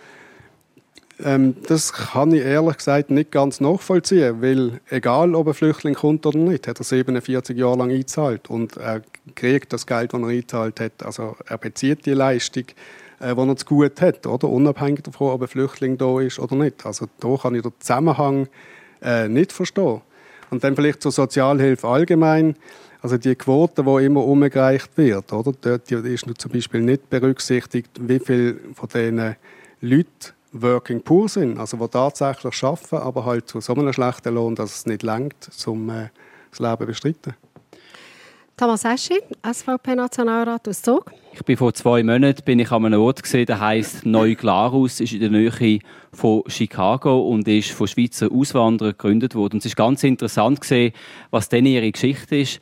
Genau. Das kann ich ehrlich gesagt nicht ganz nachvollziehen, weil egal, ob ein Flüchtling kommt oder nicht, hat er 47 Jahre lang eingezahlt und er kriegt das Geld, das er eingezahlt hat. Also er bezieht die Leistung, die er zu gut hat, oder? Unabhängig davon, ob ein Flüchtling da ist oder nicht. Also da kann ich den Zusammenhang nicht verstehen. Und dann vielleicht zur Sozialhilfe allgemein. Also die Quote, die immer umgereicht wird, oder? Dort ist zum Beispiel nicht berücksichtigt, wie viele von diesen Leuten working poor sind, also die tatsächlich arbeiten, aber halt zu so einem schlechten Lohn, dass es nicht reicht, um das Leben zu bestreiten. Thomas Eschi, SVP-Nationalrat aus Zug. Ich bin vor 2 Monaten an einem Ort gesehen, der heisst Neu-Glarus, ist in der Nähe von Chicago und ist von Schweizer Auswanderern gegründet worden. Und es ist ganz interessant gesehen, was denn ihre Geschichte ist.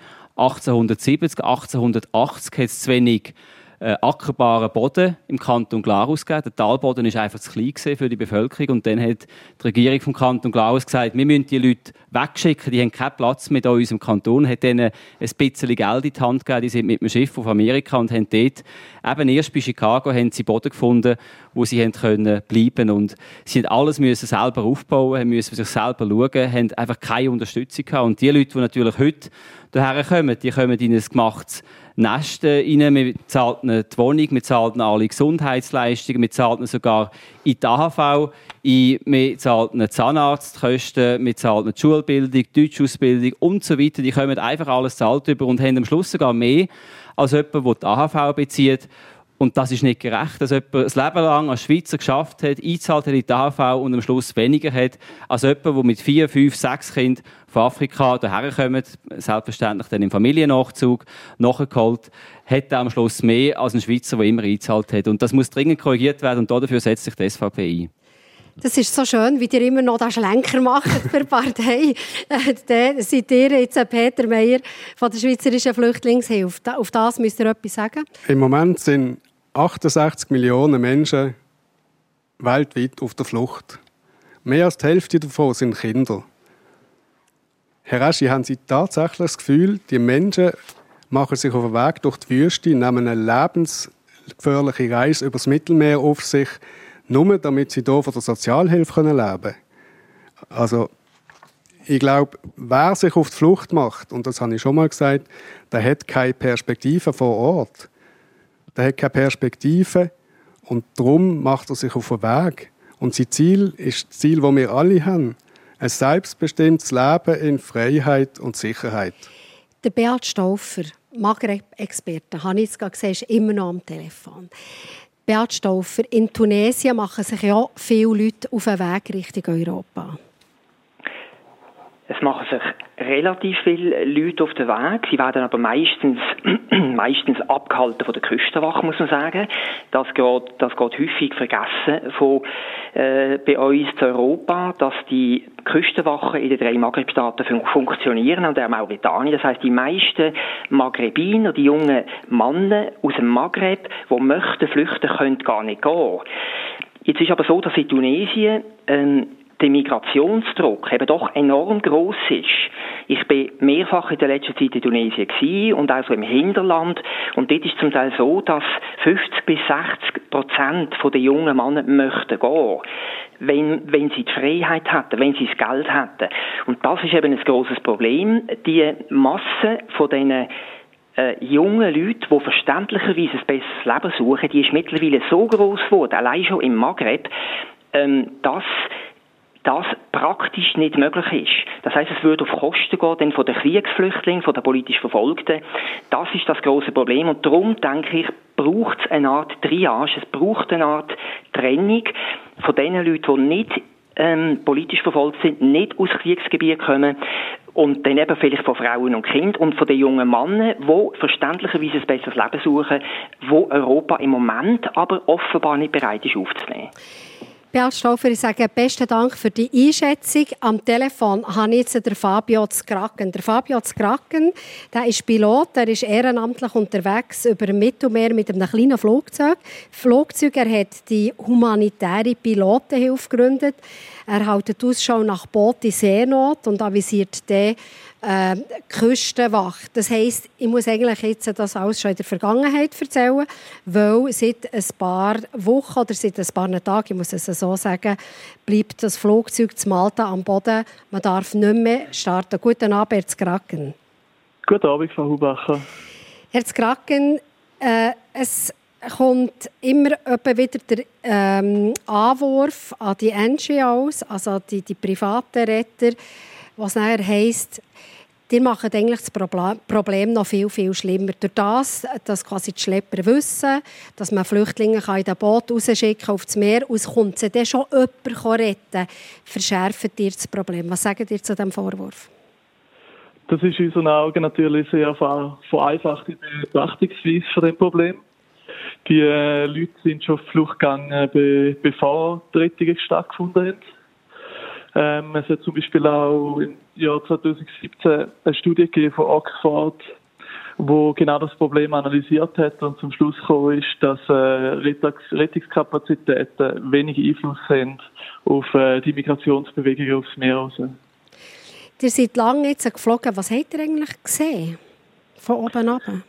1870, 1880 hat es zu wenig ackerbaren Boden im Kanton Glarus gegeben. Der Talboden war einfach zu klein für die Bevölkerung. Und dann hat die Regierung vom Kanton Glarus gesagt, wir müssen die Leute wegschicken, die haben keinen Platz mehr in unserem Kanton. Hat ihnen ein bisschen Geld in die Hand gegeben. Die sind mit dem Schiff auf Amerika und haben dort, eben erst bei Chicago, haben sie Boden gefunden, wo sie bleiben können. Und sie mussten alles selber aufbauen, mussten sich selber schauen, haben einfach keine Unterstützung gehabt. Und die Leute, die natürlich heute hierher kommen, die kommen in ein gemachtes Nest rein. Wir zahlen die Wohnung, wir zahlen alle Gesundheitsleistungen, wir zahlen sogar in die AHV, wir zahlen die Zahnarztkosten, wir zahlen die Schulbildung, die Deutschausbildung und so weiter. Die kommen einfach alles zahlt über und haben am Schluss sogar mehr als jemand, der die AHV bezieht. Und das ist nicht gerecht, dass jemand das Leben lang als Schweizer geschafft hat, eingezahlt hat in die AHV und am Schluss weniger hat, als jemand, der mit 4, 5, 6 Kindern von Afrika hierher kommt, selbstverständlich dann im Familiennachzug nachgeholt, hat er am Schluss mehr als ein Schweizer, der immer eingezahlt hat. Und das muss dringend korrigiert werden und dafür setzt sich die SVP ein. Das ist so schön, wie ihr immer noch den Schlenker macht für die Partei. Dann seid ihr jetzt Peter Meyer von der Schweizerischen Flüchtlingshilfe. Auf das müsst ihr etwas sagen. Im Moment sind 68 Millionen Menschen weltweit auf der Flucht. Mehr als die Hälfte davon sind Kinder. Herr Eschi, haben Sie tatsächlich das Gefühl, die Menschen machen sich auf den Weg durch die Wüste, nehmen eine lebensgefährliche Reise über das Mittelmeer auf sich, nur damit sie hier von der Sozialhilfe leben können? Also, ich glaube, wer sich auf die Flucht macht, und das habe ich schon mal gesagt, der hat keine Perspektive vor Ort. Der hat keine Perspektive und darum macht er sich auf den Weg. Und sein Ziel ist das Ziel, das wir alle haben. Ein selbstbestimmtes Leben in Freiheit und Sicherheit. Der Beat Stauffer, Maghreb-Experte, habe ich jetzt gerade gesehen, ist immer noch am Telefon. Beat Stauffer, in Tunesien machen sich ja viele Leute auf den Weg Richtung Europa. Es machen sich relativ viele Leute auf den Weg. Sie werden aber meistens abgehalten von der Küstenwache, muss man sagen. Das geht häufig vergessen bei uns zu Europa, dass die Küstenwachen in den 3 Maghreb-Staaten funktionieren und auch Mauretanien. Das heisst, die meisten Maghrebiner, die jungen Männer aus dem Maghreb, die möchten flüchten, können gar nicht gehen. Jetzt ist aber so, dass in Tunesien der Migrationsdruck eben doch enorm gross ist. Ich bin mehrfach in der letzten Zeit in Tunesien gewesen und auch so im Hinterland. Und dort ist zum Teil so, dass 50-60% der jungen Männer möchten gehen, wenn sie die Freiheit hätten, wenn sie das Geld hätten. Und das ist eben ein grosses Problem. Die Masse von diesen junge Leute, die verständlicherweise ein besseres Leben suchen, die ist mittlerweile so gross geworden, allein schon im Maghreb, dass das praktisch nicht möglich ist. Das heisst, es würde auf Kosten gehen denn von den Kriegsflüchtlingen, von den politisch Verfolgten. Das ist das grosse Problem. Und darum, denke ich, braucht es eine Art Triage, es braucht eine Art Trennung von den Leuten, die nicht politisch verfolgt sind, nicht aus Kriegsgebieten kommen und dann eben vielleicht von Frauen und Kindern und von den jungen Männern, die verständlicherweise ein besseres Leben suchen, wo Europa im Moment aber offenbar nicht bereit ist aufzunehmen. Beat Stauffer, ich sage besten Dank für die Einschätzung. Am Telefon habe ich jetzt den Fabio Zkracken. Der Fabio Zkracken, der ist Pilot, er ist ehrenamtlich unterwegs über dem Mittelmeer mit einem kleinen Flugzeug. Er hat die humanitäre Pilotenhilfe gegründet. Er hält Ausschau nach Booten in Seenot und avisiert dann Küstenwache. Das heisst, ich muss eigentlich jetzt das alles schon in der Vergangenheit erzählen, weil seit ein paar Wochen oder seit ein paar Tagen, ich muss es so sagen, bleibt das Flugzeug zu Malta am Boden. Man darf nicht mehr starten. Guten Abend, Herr Zkracken. Guten Abend, Frau Hubacher. Herr Zkracken, es kommt immer wieder der Anwurf an die NGOs, also die privaten Retter, was nachher heisst, die machen eigentlich das Problem noch viel, viel schlimmer. Durch das, dass quasi die Schlepper wissen, dass man Flüchtlinge in den Boot rausschicken kann auf das Meer, und es kommt sie dann schon jemand retten, verschärfen die das Problem. Was sagen ihr zu diesem Vorwurf? Das ist in unseren Augen natürlich eine sehr vereinfachte Betrachtungsweise von dem Problem. Die Leute sind schon auf die Flucht gegangen, bevor die Rettungen stattgefunden haben. Es hat zum Beispiel auch im Jahr 2017 eine Studie gegeben von Oxford, wo genau das Problem analysiert hat und zum Schluss gekommen ist, dass Rettungskapazitäten wenig Einfluss haben auf die Migrationsbewegungen aufs Meer raus. Ihr seid lange jetzt geflogen. Was habt ihr eigentlich gesehen? Von oben runter?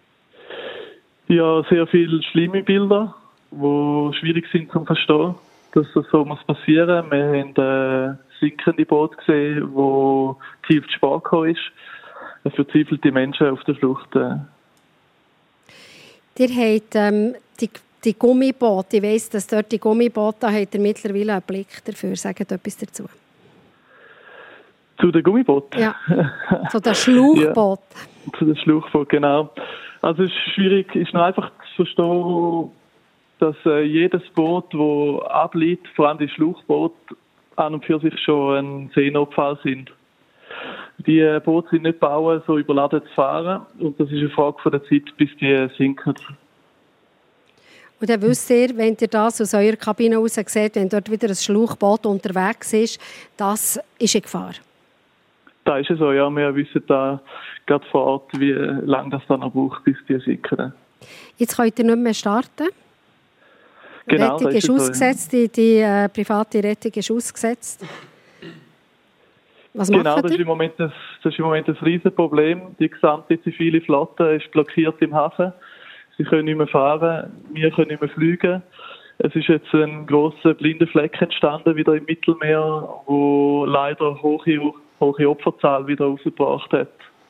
Ja, sehr viele schlimme Bilder, die schwierig sind zu verstehen, dass das so passieren muss. Wir haben sinkende Boot gesehen, wo tief zu spät gekommen ist. Verzweifelte Menschen auf der Flucht. Ihr habt die Gummiboote, ich weiss, dass dort die Gummiboote habt ihr mittlerweile einen Blick dafür. Sagt etwas dazu. Zu den Gummibooten? Ja, zu den Schlauchbooten. Ja, zu den Schlauchbooten, genau. Also es ist schwierig, ist noch einfach zu verstehen, dass jedes Boot, das abliegt, vor allem die Schlauchboote, an und für sich schon ein Seenotfall sind. Die Boote sind nicht gebaut, so überladen zu fahren. Und das ist eine Frage von der Zeit, bis die sinken. Und dann wisst ihr, wenn ihr das aus eurer Kabine raus seht, wenn dort wieder ein Schlauchboot unterwegs ist, das ist eine Gefahr. Da ist es so, ja. Wir wissen da gerade vor Ort, wie lange das dann noch braucht, bis die sinken. Jetzt könnt ihr nicht mehr starten. Genau, Rettung ist ausgesetzt, die private Rettung ist ausgesetzt. Was genau, macht das ist im Moment ein Riesenproblem. Die gesamte zivile Flotte ist blockiert im Hafen. Sie können nicht mehr fahren, wir können nicht mehr fliegen. Es ist jetzt ein grosser blinder Fleck entstanden wieder im Mittelmeer, wo leider hohe Opferzahl wieder aufgebracht hat.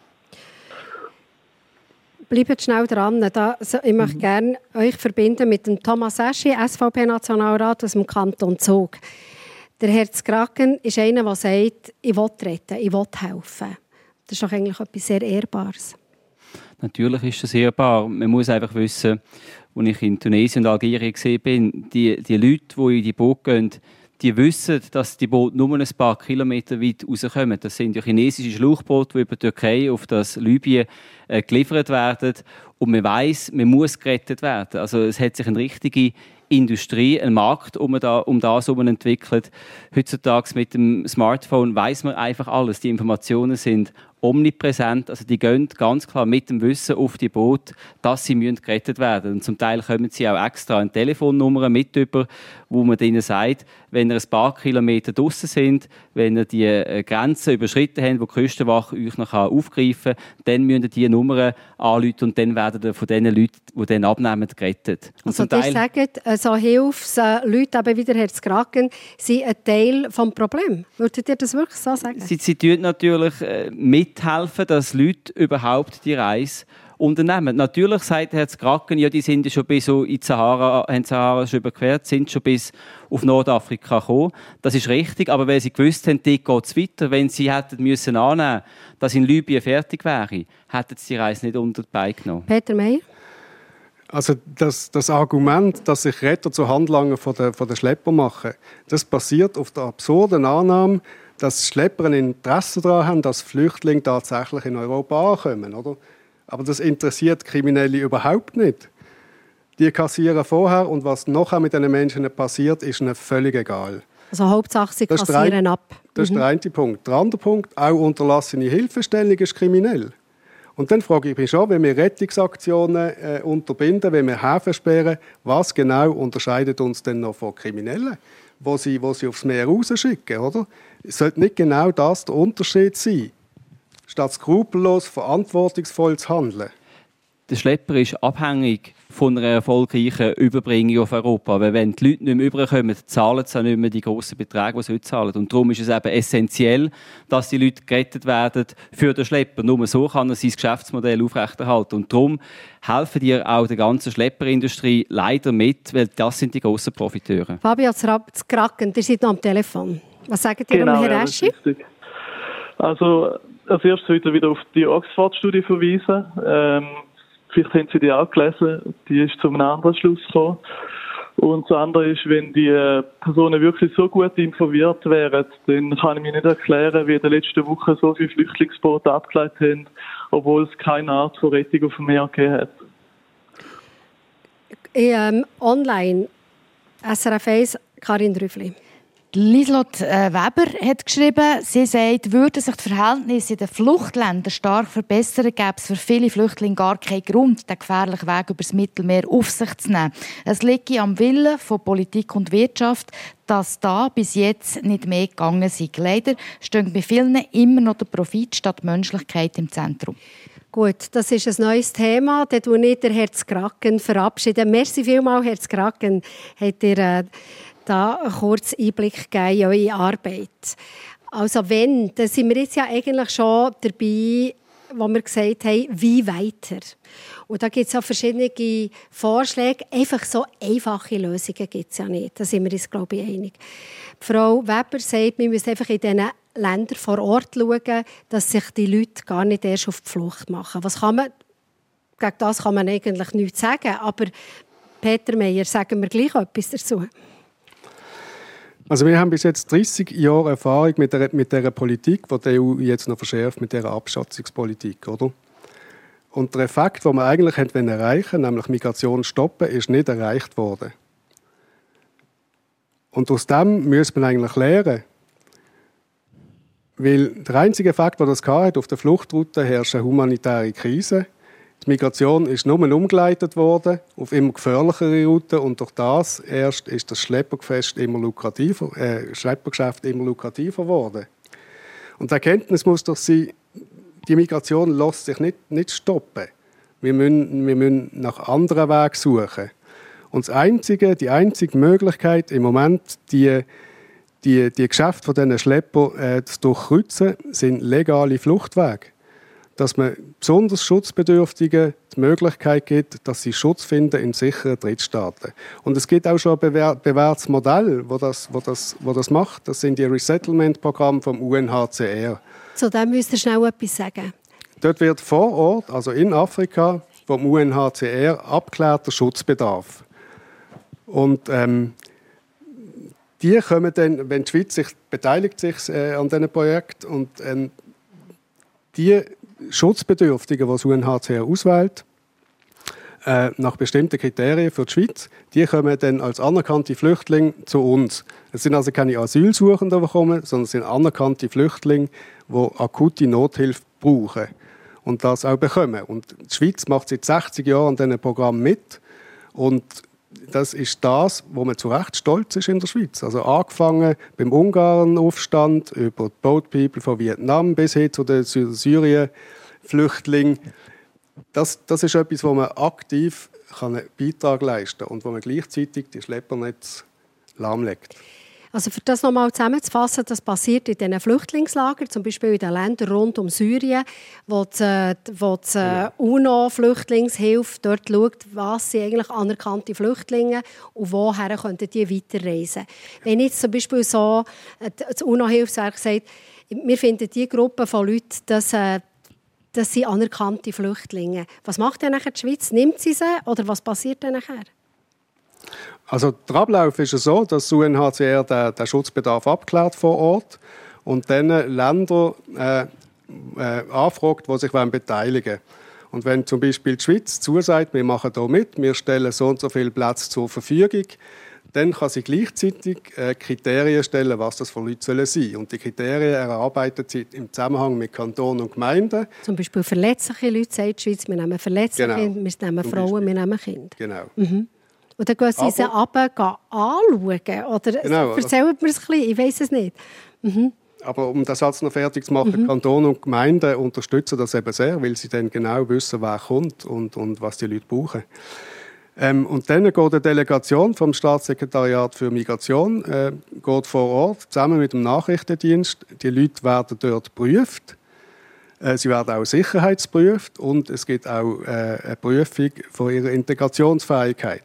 Bleibt schnell dran. Ich möchte gerne euch verbinden mit dem Thomas Eschi, SVP-Nationalrat aus dem Kanton Zug. Der Herr Zgraken ist einer, der sagt, ich will retten, ich will helfen. Das ist doch eigentlich etwas sehr Ehrbares. Natürlich ist das ehrbar. Man muss einfach wissen, als ich in Tunesien und Algerien gesehen bin, die Leute, die in die Boote gehen, die wissen, dass die Boote nur ein paar Kilometer weit rauskommen. Das sind ja chinesische Schlauchboote, die über die Türkei auf das Libyen geliefert werden. Und man weiss, man muss gerettet werden. Also es hat sich eine richtige Industrie, ein Markt um das herum entwickelt. Heutzutage mit dem Smartphone weiss man einfach alles. Die Informationen sind omnipräsent. Also die gehen ganz klar mit dem Wissen auf die Boote, dass sie gerettet werden müssen. Und zum Teil kommen sie auch extra eine Telefonnummer mit über, wo man ihnen sagt, wenn ihr ein paar Kilometer draussen sind, wenn ihr die Grenzen überschritten habt, wo die Küstenwache euch noch aufgreifen kann, dann müsst ihr diese Nummern anrufen und dann werden ihr von den Leuten, die dann abnehmen, gerettet. Und also ihr sagt, so Hilfsleute, eben wie der Herr Zgraken, sind ein Teil des Problems. Würdet ihr das wirklich so sagen? Sie tun natürlich mithelfen, dass Leute überhaupt die Reise unternehmen. Natürlich sagt Herr Zgraken, ja, die sind ja schon bis so in die Sahara, haben die Sahara schon überquert, sind schon bis auf Nordafrika gekommen. Das ist richtig, aber weil sie gewusst haben, dort geht es weiter. Wenn sie hätten müssen annehmen, dass in Libyen fertig wäre, hätten sie die Reise nicht unter die Beine genommen. Peter Meyer? Also das Argument, dass sich Retter zu Handlangern von der Schlepper machen, das basiert auf der absurden Annahme, dass Schlepper ein Interesse daran haben, dass Flüchtlinge tatsächlich in Europa ankommen, oder? Aber das interessiert Kriminelle überhaupt nicht. Die kassieren vorher und was nachher mit diesen Menschen passiert, ist ihnen völlig egal. Also Hauptsache, sie kassieren ab. Das ist der eine Punkt. Der andere Punkt, auch unterlassene Hilfestellung ist kriminell. Und dann frage ich mich schon, wenn wir Rettungsaktionen unterbinden, wenn wir Häfen sperren, was genau unterscheidet uns denn noch von Kriminellen, wo sie aufs Meer rausschicken, oder? Sollte nicht genau das der Unterschied sein, statt skrupellos, verantwortungsvoll zu handeln? Der Schlepper ist abhängig von einer erfolgreichen Überbringung auf Europa. Weil wenn die Leute nicht mehr rüberkommen, zahlen sie auch nicht mehr die grossen Beträge, die sie heute zahlen. Und darum ist es eben essentiell, dass die Leute gerettet werden für den Schlepper. Nur so kann er sein Geschäftsmodell aufrechterhalten. Und darum helfen die auch der ganzen Schlepperindustrie leider mit, weil das sind die grossen Profiteure. Fabio Zgraken, ihr seid noch am Telefon. Was sagt ihr Herr Eschi? Also als erstes wieder auf die Oxford-Studie verweisen. Vielleicht haben Sie die auch gelesen, die ist zu einem anderen Schluss gekommen. Und das andere ist, wenn die Personen wirklich so gut informiert wären, dann kann ich mir nicht erklären, wie in den letzten Wochen so viele Flüchtlingsboote abgeleitet haben, obwohl es keine Art von Rettung auf dem Meer gegeben hat. Online, SRF 1, Karin Rüffli. Lieslott Weber hat geschrieben, sie sagt, würden sich die Verhältnisse in den Fluchtländern stark verbessern, gäbe es für viele Flüchtlinge gar keinen Grund, den gefährlichen Weg über das Mittelmeer auf sich zu nehmen. Es liegt am Willen von Politik und Wirtschaft, dass da bis jetzt nicht mehr gegangen ist. Leider steht bei vielen immer noch der Profit statt die Menschlichkeit im Zentrum. Gut, das ist ein neues Thema. Da verabschiede ich den Herrn Zgraken verabschieden. Merci vielmals, Herr Zgraken, hat ihr da einen kurzen Einblick gegeben in eure Arbeit. Also da sind wir jetzt ja eigentlich schon dabei, wo wir gesagt haben, wie weiter. Und da gibt es ja verschiedene Vorschläge. Einfach so einfache Lösungen gibt es ja nicht. Da sind wir uns, glaube ich, einig. Frau Weber sagt, wir müssen einfach in diesen Ländern vor Ort schauen, dass sich die Leute gar nicht erst auf die Flucht machen. Gegen das kann man eigentlich nichts sagen. Aber Peter Meyer, sagen wir gleich etwas dazu. Also wir haben bis jetzt 30 Jahre Erfahrung mit der Politik, die die EU jetzt noch verschärft, mit dieser Abschatzungspolitik, oder? Und der Effekt, den wir eigentlich erreichen wollten, nämlich Migration stoppen, ist nicht erreicht worden. Und aus dem müssen wir eigentlich lernen. Weil der einzige Effekt, der das hatte, auf der Fluchtroute herrscht eine humanitäre Krise. Die Migration ist nur umgeleitet worden auf immer gefährlichere Routen und durch das erst ist das Schleppergeschäft immer lukrativer geworden. Und die Erkenntnis muss doch sein, die Migration lässt sich nicht stoppen. Wir müssen nach anderen Wegen suchen. Und die einzige Möglichkeit im Moment, die Geschäfte von diesen Schleppern zu durchkreuzen, sind legale Fluchtwege. Dass man besonders Schutzbedürftigen die Möglichkeit gibt, dass sie Schutz finden in sicheren Drittstaaten. Und es gibt auch schon ein bewährtes Modell, das macht. Das sind die Resettlement-Programme vom UNHCR. Zu dem müsst ihr schnell etwas sagen. Dort wird vor Ort, also in Afrika, vom UNHCR abgeklärter Schutzbedarf. Und die kommen dann, wenn die Schweiz beteiligt sich an diesem Projekt und die Schutzbedürftigen, die das UNHCR auswählt, nach bestimmten Kriterien für die Schweiz, die kommen dann als anerkannte Flüchtlinge zu uns. Es sind also keine Asylsuchenden, die kommen, sondern es sind anerkannte Flüchtlinge, die akute Nothilfe brauchen und das auch bekommen. Und die Schweiz macht seit 60 Jahren an diesem Programm mit und das ist das, wo man zu Recht stolz ist in der Schweiz. Also angefangen beim Ungarn-Aufstand, über die Boat People von Vietnam bis hin zu den Syrien-Flüchtlingen. Das ist etwas, wo man aktiv einen Beitrag leisten kann und wo man gleichzeitig die Schleppernetze lahmlegt. Also für das nochmal zusammenzufassen, das passiert in diesen Flüchtlingslagern, zum Beispiel in den Ländern rund um Syrien, wo die UNO-Flüchtlingshilfe dort schaut, was sind eigentlich anerkannte Flüchtlinge und woher könnten die weiterreisen. Wenn jetzt zum Beispiel so das UNO-Hilfswerk sagt, wir finden diese Gruppe von Leuten, das sind anerkannte Flüchtlinge. Was macht dann nachher die Schweiz? Nimmt sie oder was passiert dann nachher? Also der Ablauf ist so, dass das UNHCR den Schutzbedarf abklärt vor Ort und dann Länder anfragt, die sich beteiligen wollen. Und wenn zum Beispiel die Schweiz zusagt, wir machen hier mit, wir stellen so und so viele Plätze zur Verfügung, dann kann sie gleichzeitig Kriterien stellen, was das für Leute sein sollen. Und die Kriterien erarbeitet sie im Zusammenhang mit Kantonen und Gemeinden. Zum Beispiel verletzliche Leute, sagt die Schweiz, wir nehmen Verletzliche, wir nehmen Frauen, wir nehmen Kinder. Genau. Mhm. Und dann gehen sie sie anschauen, oder genau, erzählt mir es ein bisschen, ich weiss es nicht. Mhm. Aber um den Satz noch fertig zu machen, Kantone und Gemeinden unterstützen das eben sehr, weil sie dann genau wissen, wer kommt und was die Leute brauchen. Und dann geht eine Delegation vom Staatssekretariat für Migration geht vor Ort zusammen mit dem Nachrichtendienst. Die Leute werden dort geprüft. Sie werden auch sicherheitsgeprüft und es gibt auch eine Prüfung von ihrer Integrationsfähigkeit.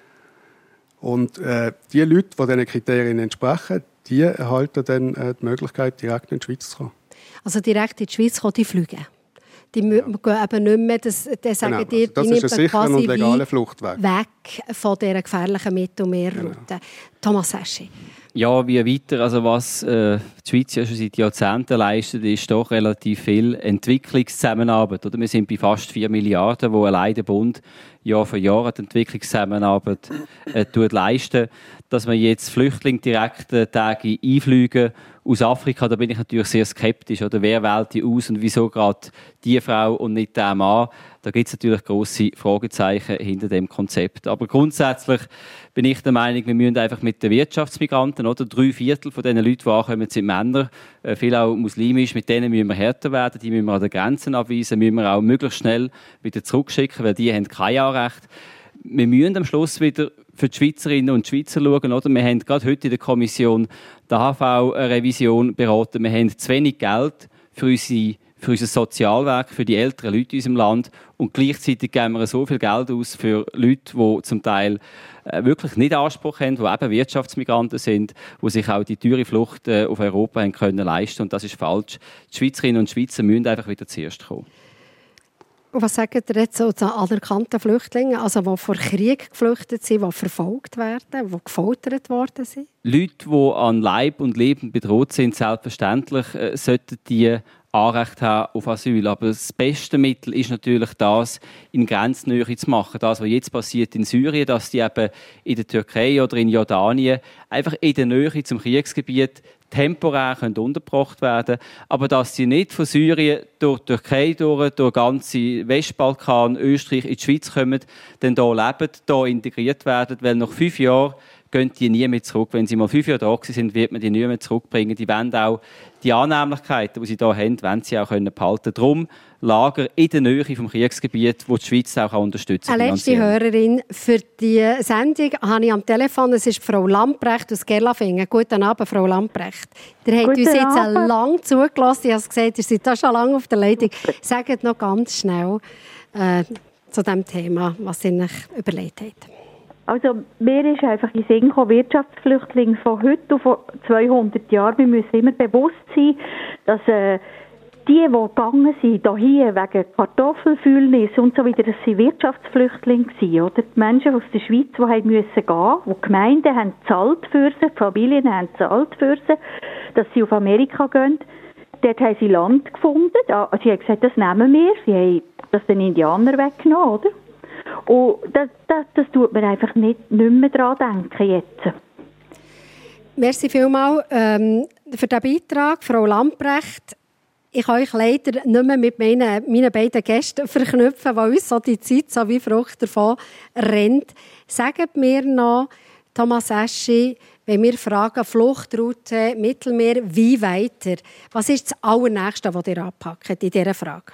Und die Leute, die diesen Kriterien entsprechen, die erhalten dann die Möglichkeit, direkt in die Schweiz zu kommen. Also direkt in die Schweiz kommen die fliegen? Die gehen eben nicht mehr, das sagen die, das ist ein sicherer und legaler Fluchtweg. Weg von dieser gefährlichen Mittelmeerroute. Genau. Thomas Heschi. Ja, wie weiter? Also was die Schweiz ja schon seit Jahrzehnten leistet, ist doch relativ viel Entwicklungszusammenarbeit. Oder? Wir sind bei fast 4 Milliarden, wo allein der Bund Jahr für Jahr die Entwicklungszusammenarbeit leistet. Dass man jetzt Flüchtlinge direkt Tage einfliegen aus Afrika, da bin ich natürlich sehr skeptisch. Oder wer wählt die aus und wieso gerade die Frau und nicht der Mann? Da gibt es natürlich grosse Fragezeichen hinter dem Konzept. Aber grundsätzlich bin ich der Meinung, wir müssen einfach mit den Wirtschaftsmigranten, oder 3/4 von diesen Leuten, die ankommen, sind Männer, viele auch muslimisch, mit denen müssen wir härter werden, die müssen wir an den Grenzen abweisen, müssen wir auch möglichst schnell wieder zurückschicken, weil die haben kein Anrecht. Wir müssen am Schluss wieder für die Schweizerinnen und Schweizer schauen. Oder? Wir haben gerade heute in der Kommission der HV-Revision beraten. Wir haben zu wenig Geld für unser Sozialwerk, für die älteren Leute in unserem Land. Und gleichzeitig geben wir so viel Geld aus für Leute, die zum Teil wirklich nicht Anspruch haben, die eben Wirtschaftsmigranten sind, die sich auch die teure Flucht auf Europa haben können leisten. Und das ist falsch. Die Schweizerinnen und Schweizer müssen einfach wieder zuerst kommen. Und was sagen ihr jetzt zu den anerkannten Flüchtlingen, also die vor Krieg geflüchtet sind, die verfolgt werden, die gefoltert worden sind? Leute, die an Leib und Leben bedroht sind, selbstverständlich sollten die Anrecht haben auf Asyl. Aber das beste Mittel ist natürlich das, in Grenznähe zu machen. Das, was jetzt passiert in Syrien, dass die eben in der Türkei oder in Jordanien einfach in der Nähe zum Kriegsgebiet temporär untergebracht werden, aber dass sie nicht von Syrien durch die Türkei durch den ganzen Westbalkan, Österreich in die Schweiz kommen, dann hier leben, hier integriert werden, weil nach 5 Jahren gehen die nie mehr zurück. Wenn sie mal 5 Jahre da sind, wird man die nie mehr zurückbringen. Die wollen auch die Annehmlichkeiten, die sie hier haben, wollen sie auch behalten können. Darum Lager in der Nähe vom Kriegsgebiet, wo die Schweiz auch unterstützen kann. Eine letzte Hörerin für die Sendung habe ich am Telefon. Es ist Frau Lamprecht aus Gerlafingen. Guten Abend, Frau Lamprecht. Ihr habt uns jetzt lange zugelassen. Ich habe gesagt, ihr seid da schon lange auf der Leitung. Sagt noch ganz schnell zu diesem Thema, was ihr euch überlegt habt. Also mir ist einfach in Sinn gekommen, Wirtschaftsflüchtlinge von heute auf 200 Jahren, wir müssen immer bewusst sein, dass die gegangen sind, hier wegen Kartoffelfühlnis und so weiter, das sind Wirtschaftsflüchtlinge gewesen, oder? Die Menschen aus der Schweiz, die haben müssen gehen, die Gemeinden haben gezahlt für sie, die Familien haben gezahlt für sie, dass sie auf Amerika gehen. Dort haben sie Land gefunden, sie haben gesagt, das nehmen wir, sie haben das den Indianern weggenommen, oder? Und das tut man einfach nicht mehr daran denken jetzt. Merci vielmals für diesen Beitrag, Frau Lamprecht. Ich kann euch leider nicht mehr mit meinen beiden Gästen verknüpfen, weil uns so die Zeit so wie Frucht davon rennt. Sagt mir noch, Thomas Eschi, wenn wir fragen, Fluchtroute, Mittelmeer, wie weiter? Was ist das Allernächste, was ihr anpackt in dieser Frage?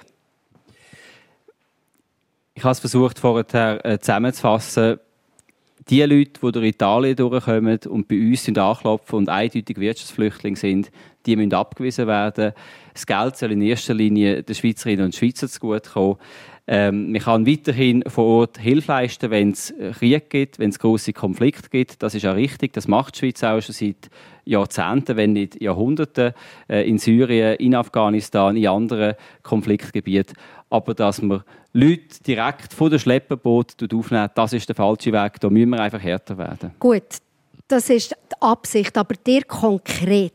Ich habe es versucht, vorher zusammenzufassen. Die Leute, die durch Italien durchkommen und bei uns anklopfen und eindeutig Wirtschaftsflüchtlinge sind, die müssen abgewiesen werden. Das Geld soll in erster Linie den Schweizerinnen und Schweizern zugutekommen. Man kann weiterhin vor Ort Hilfe leisten, wenn es Krieg gibt, wenn es grosse Konflikte gibt. Das ist auch richtig. Das macht die Schweiz auch schon seit Jahrzehnten, wenn nicht Jahrhunderten, in Syrien, in Afghanistan, in anderen Konfliktgebieten. Aber dass man Leute direkt von der Schlepperboot aufnehmen, das ist der falsche Weg. Da müssen wir einfach härter werden. Gut, das ist die Absicht, aber dir konkret?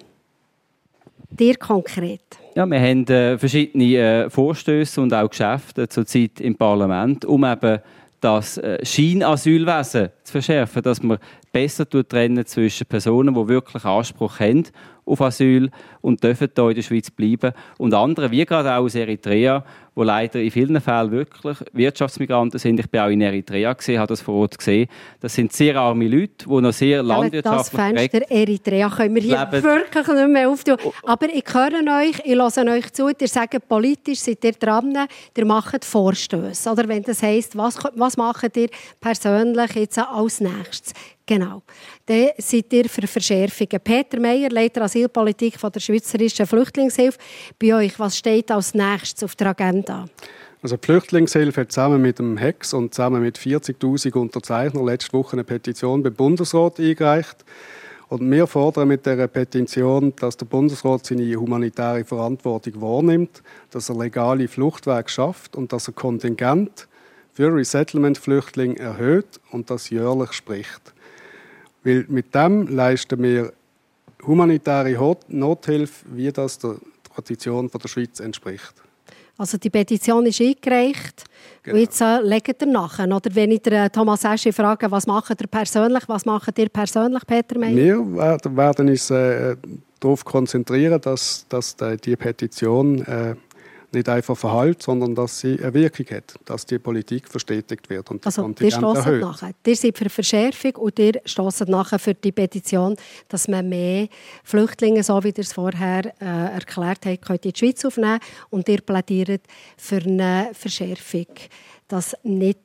Ja, wir haben verschiedene Vorstöße und auch Geschäfte zurzeit im Parlament, um eben das Scheinasylwesen zu verschärfen, dass man besser trennen zwischen Personen, die wirklich Anspruch haben auf Asyl und dürfen hier in der Schweiz bleiben, und anderen, wie gerade auch aus Eritrea, die leider in vielen Fällen wirklich Wirtschaftsmigranten sind. Ich bin auch in Eritrea gesehen, habe das vor Ort gesehen. Das sind sehr arme Leute, die noch sehr landwirtschaftlich Das Fenster Eritrea können wir hier wirklich nicht mehr auftun. Aber ich höre euch, ich höre euch zu, ihr sagt, politisch seid ihr dran, ihr macht Vorstöße. Oder wenn das heisst, was macht ihr persönlich jetzt als Nächstes? Genau. Dann seid ihr für Verschärfungen. Peter Meyer, Leiter Asylpolitik von der Schweizerischen Flüchtlingshilfe. Bei euch, was steht als Nächstes auf der Agenda? Also die Flüchtlingshilfe hat zusammen mit dem HEX und zusammen mit 40'000 Unterzeichnern letzte Woche eine Petition beim Bundesrat eingereicht. Und wir fordern mit dieser Petition, dass der Bundesrat seine humanitäre Verantwortung wahrnimmt, dass er legale Fluchtwege schafft und dass er Kontingent für Resettlement-Flüchtlinge erhöht und das jährlich spricht. Weil mit dem leisten wir humanitäre Nothilfe, wie das der Tradition der Schweiz entspricht. Also die Petition ist eingereicht. Genau. Und jetzt legt ihr nach. Oder wenn ich Thomas Eschi frage, was macht ihr persönlich, Peter Meyer? Wir werden uns darauf konzentrieren, dass die Petition nicht einfach verhallt, sondern dass sie eine Wirkung hat, dass die Politik verstetigt wird und das Kontingent erhöht. Ihr seid für Verschärfung und ihr stößt nachher für die Petition, dass man mehr Flüchtlinge, so wie ihr es vorher erklärt habt, könnt in die Schweiz aufnehmen, und ihr plädiert für eine Verschärfung, dass nicht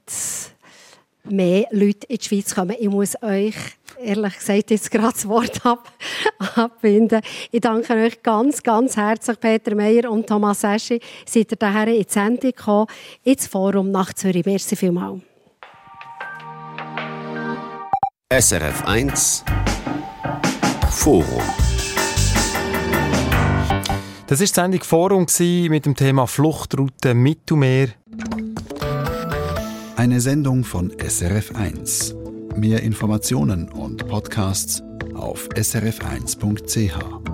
mehr Leute in die Schweiz kommen. Ich muss euch ehrlich gesagt jetzt gerade das Wort abbinden. Ich danke euch ganz, ganz herzlich, Peter Meyer und Thomas Eschi. Seid ihr daher in die Sendung gekommen, ins Forum nach Zürich. Merci vielmals. SRF 1 Forum. Das war die Sendung Forum mit dem Thema Fluchtroute Mittelmeer. Eine Sendung von SRF 1. Mehr Informationen und Podcasts auf srf1.ch.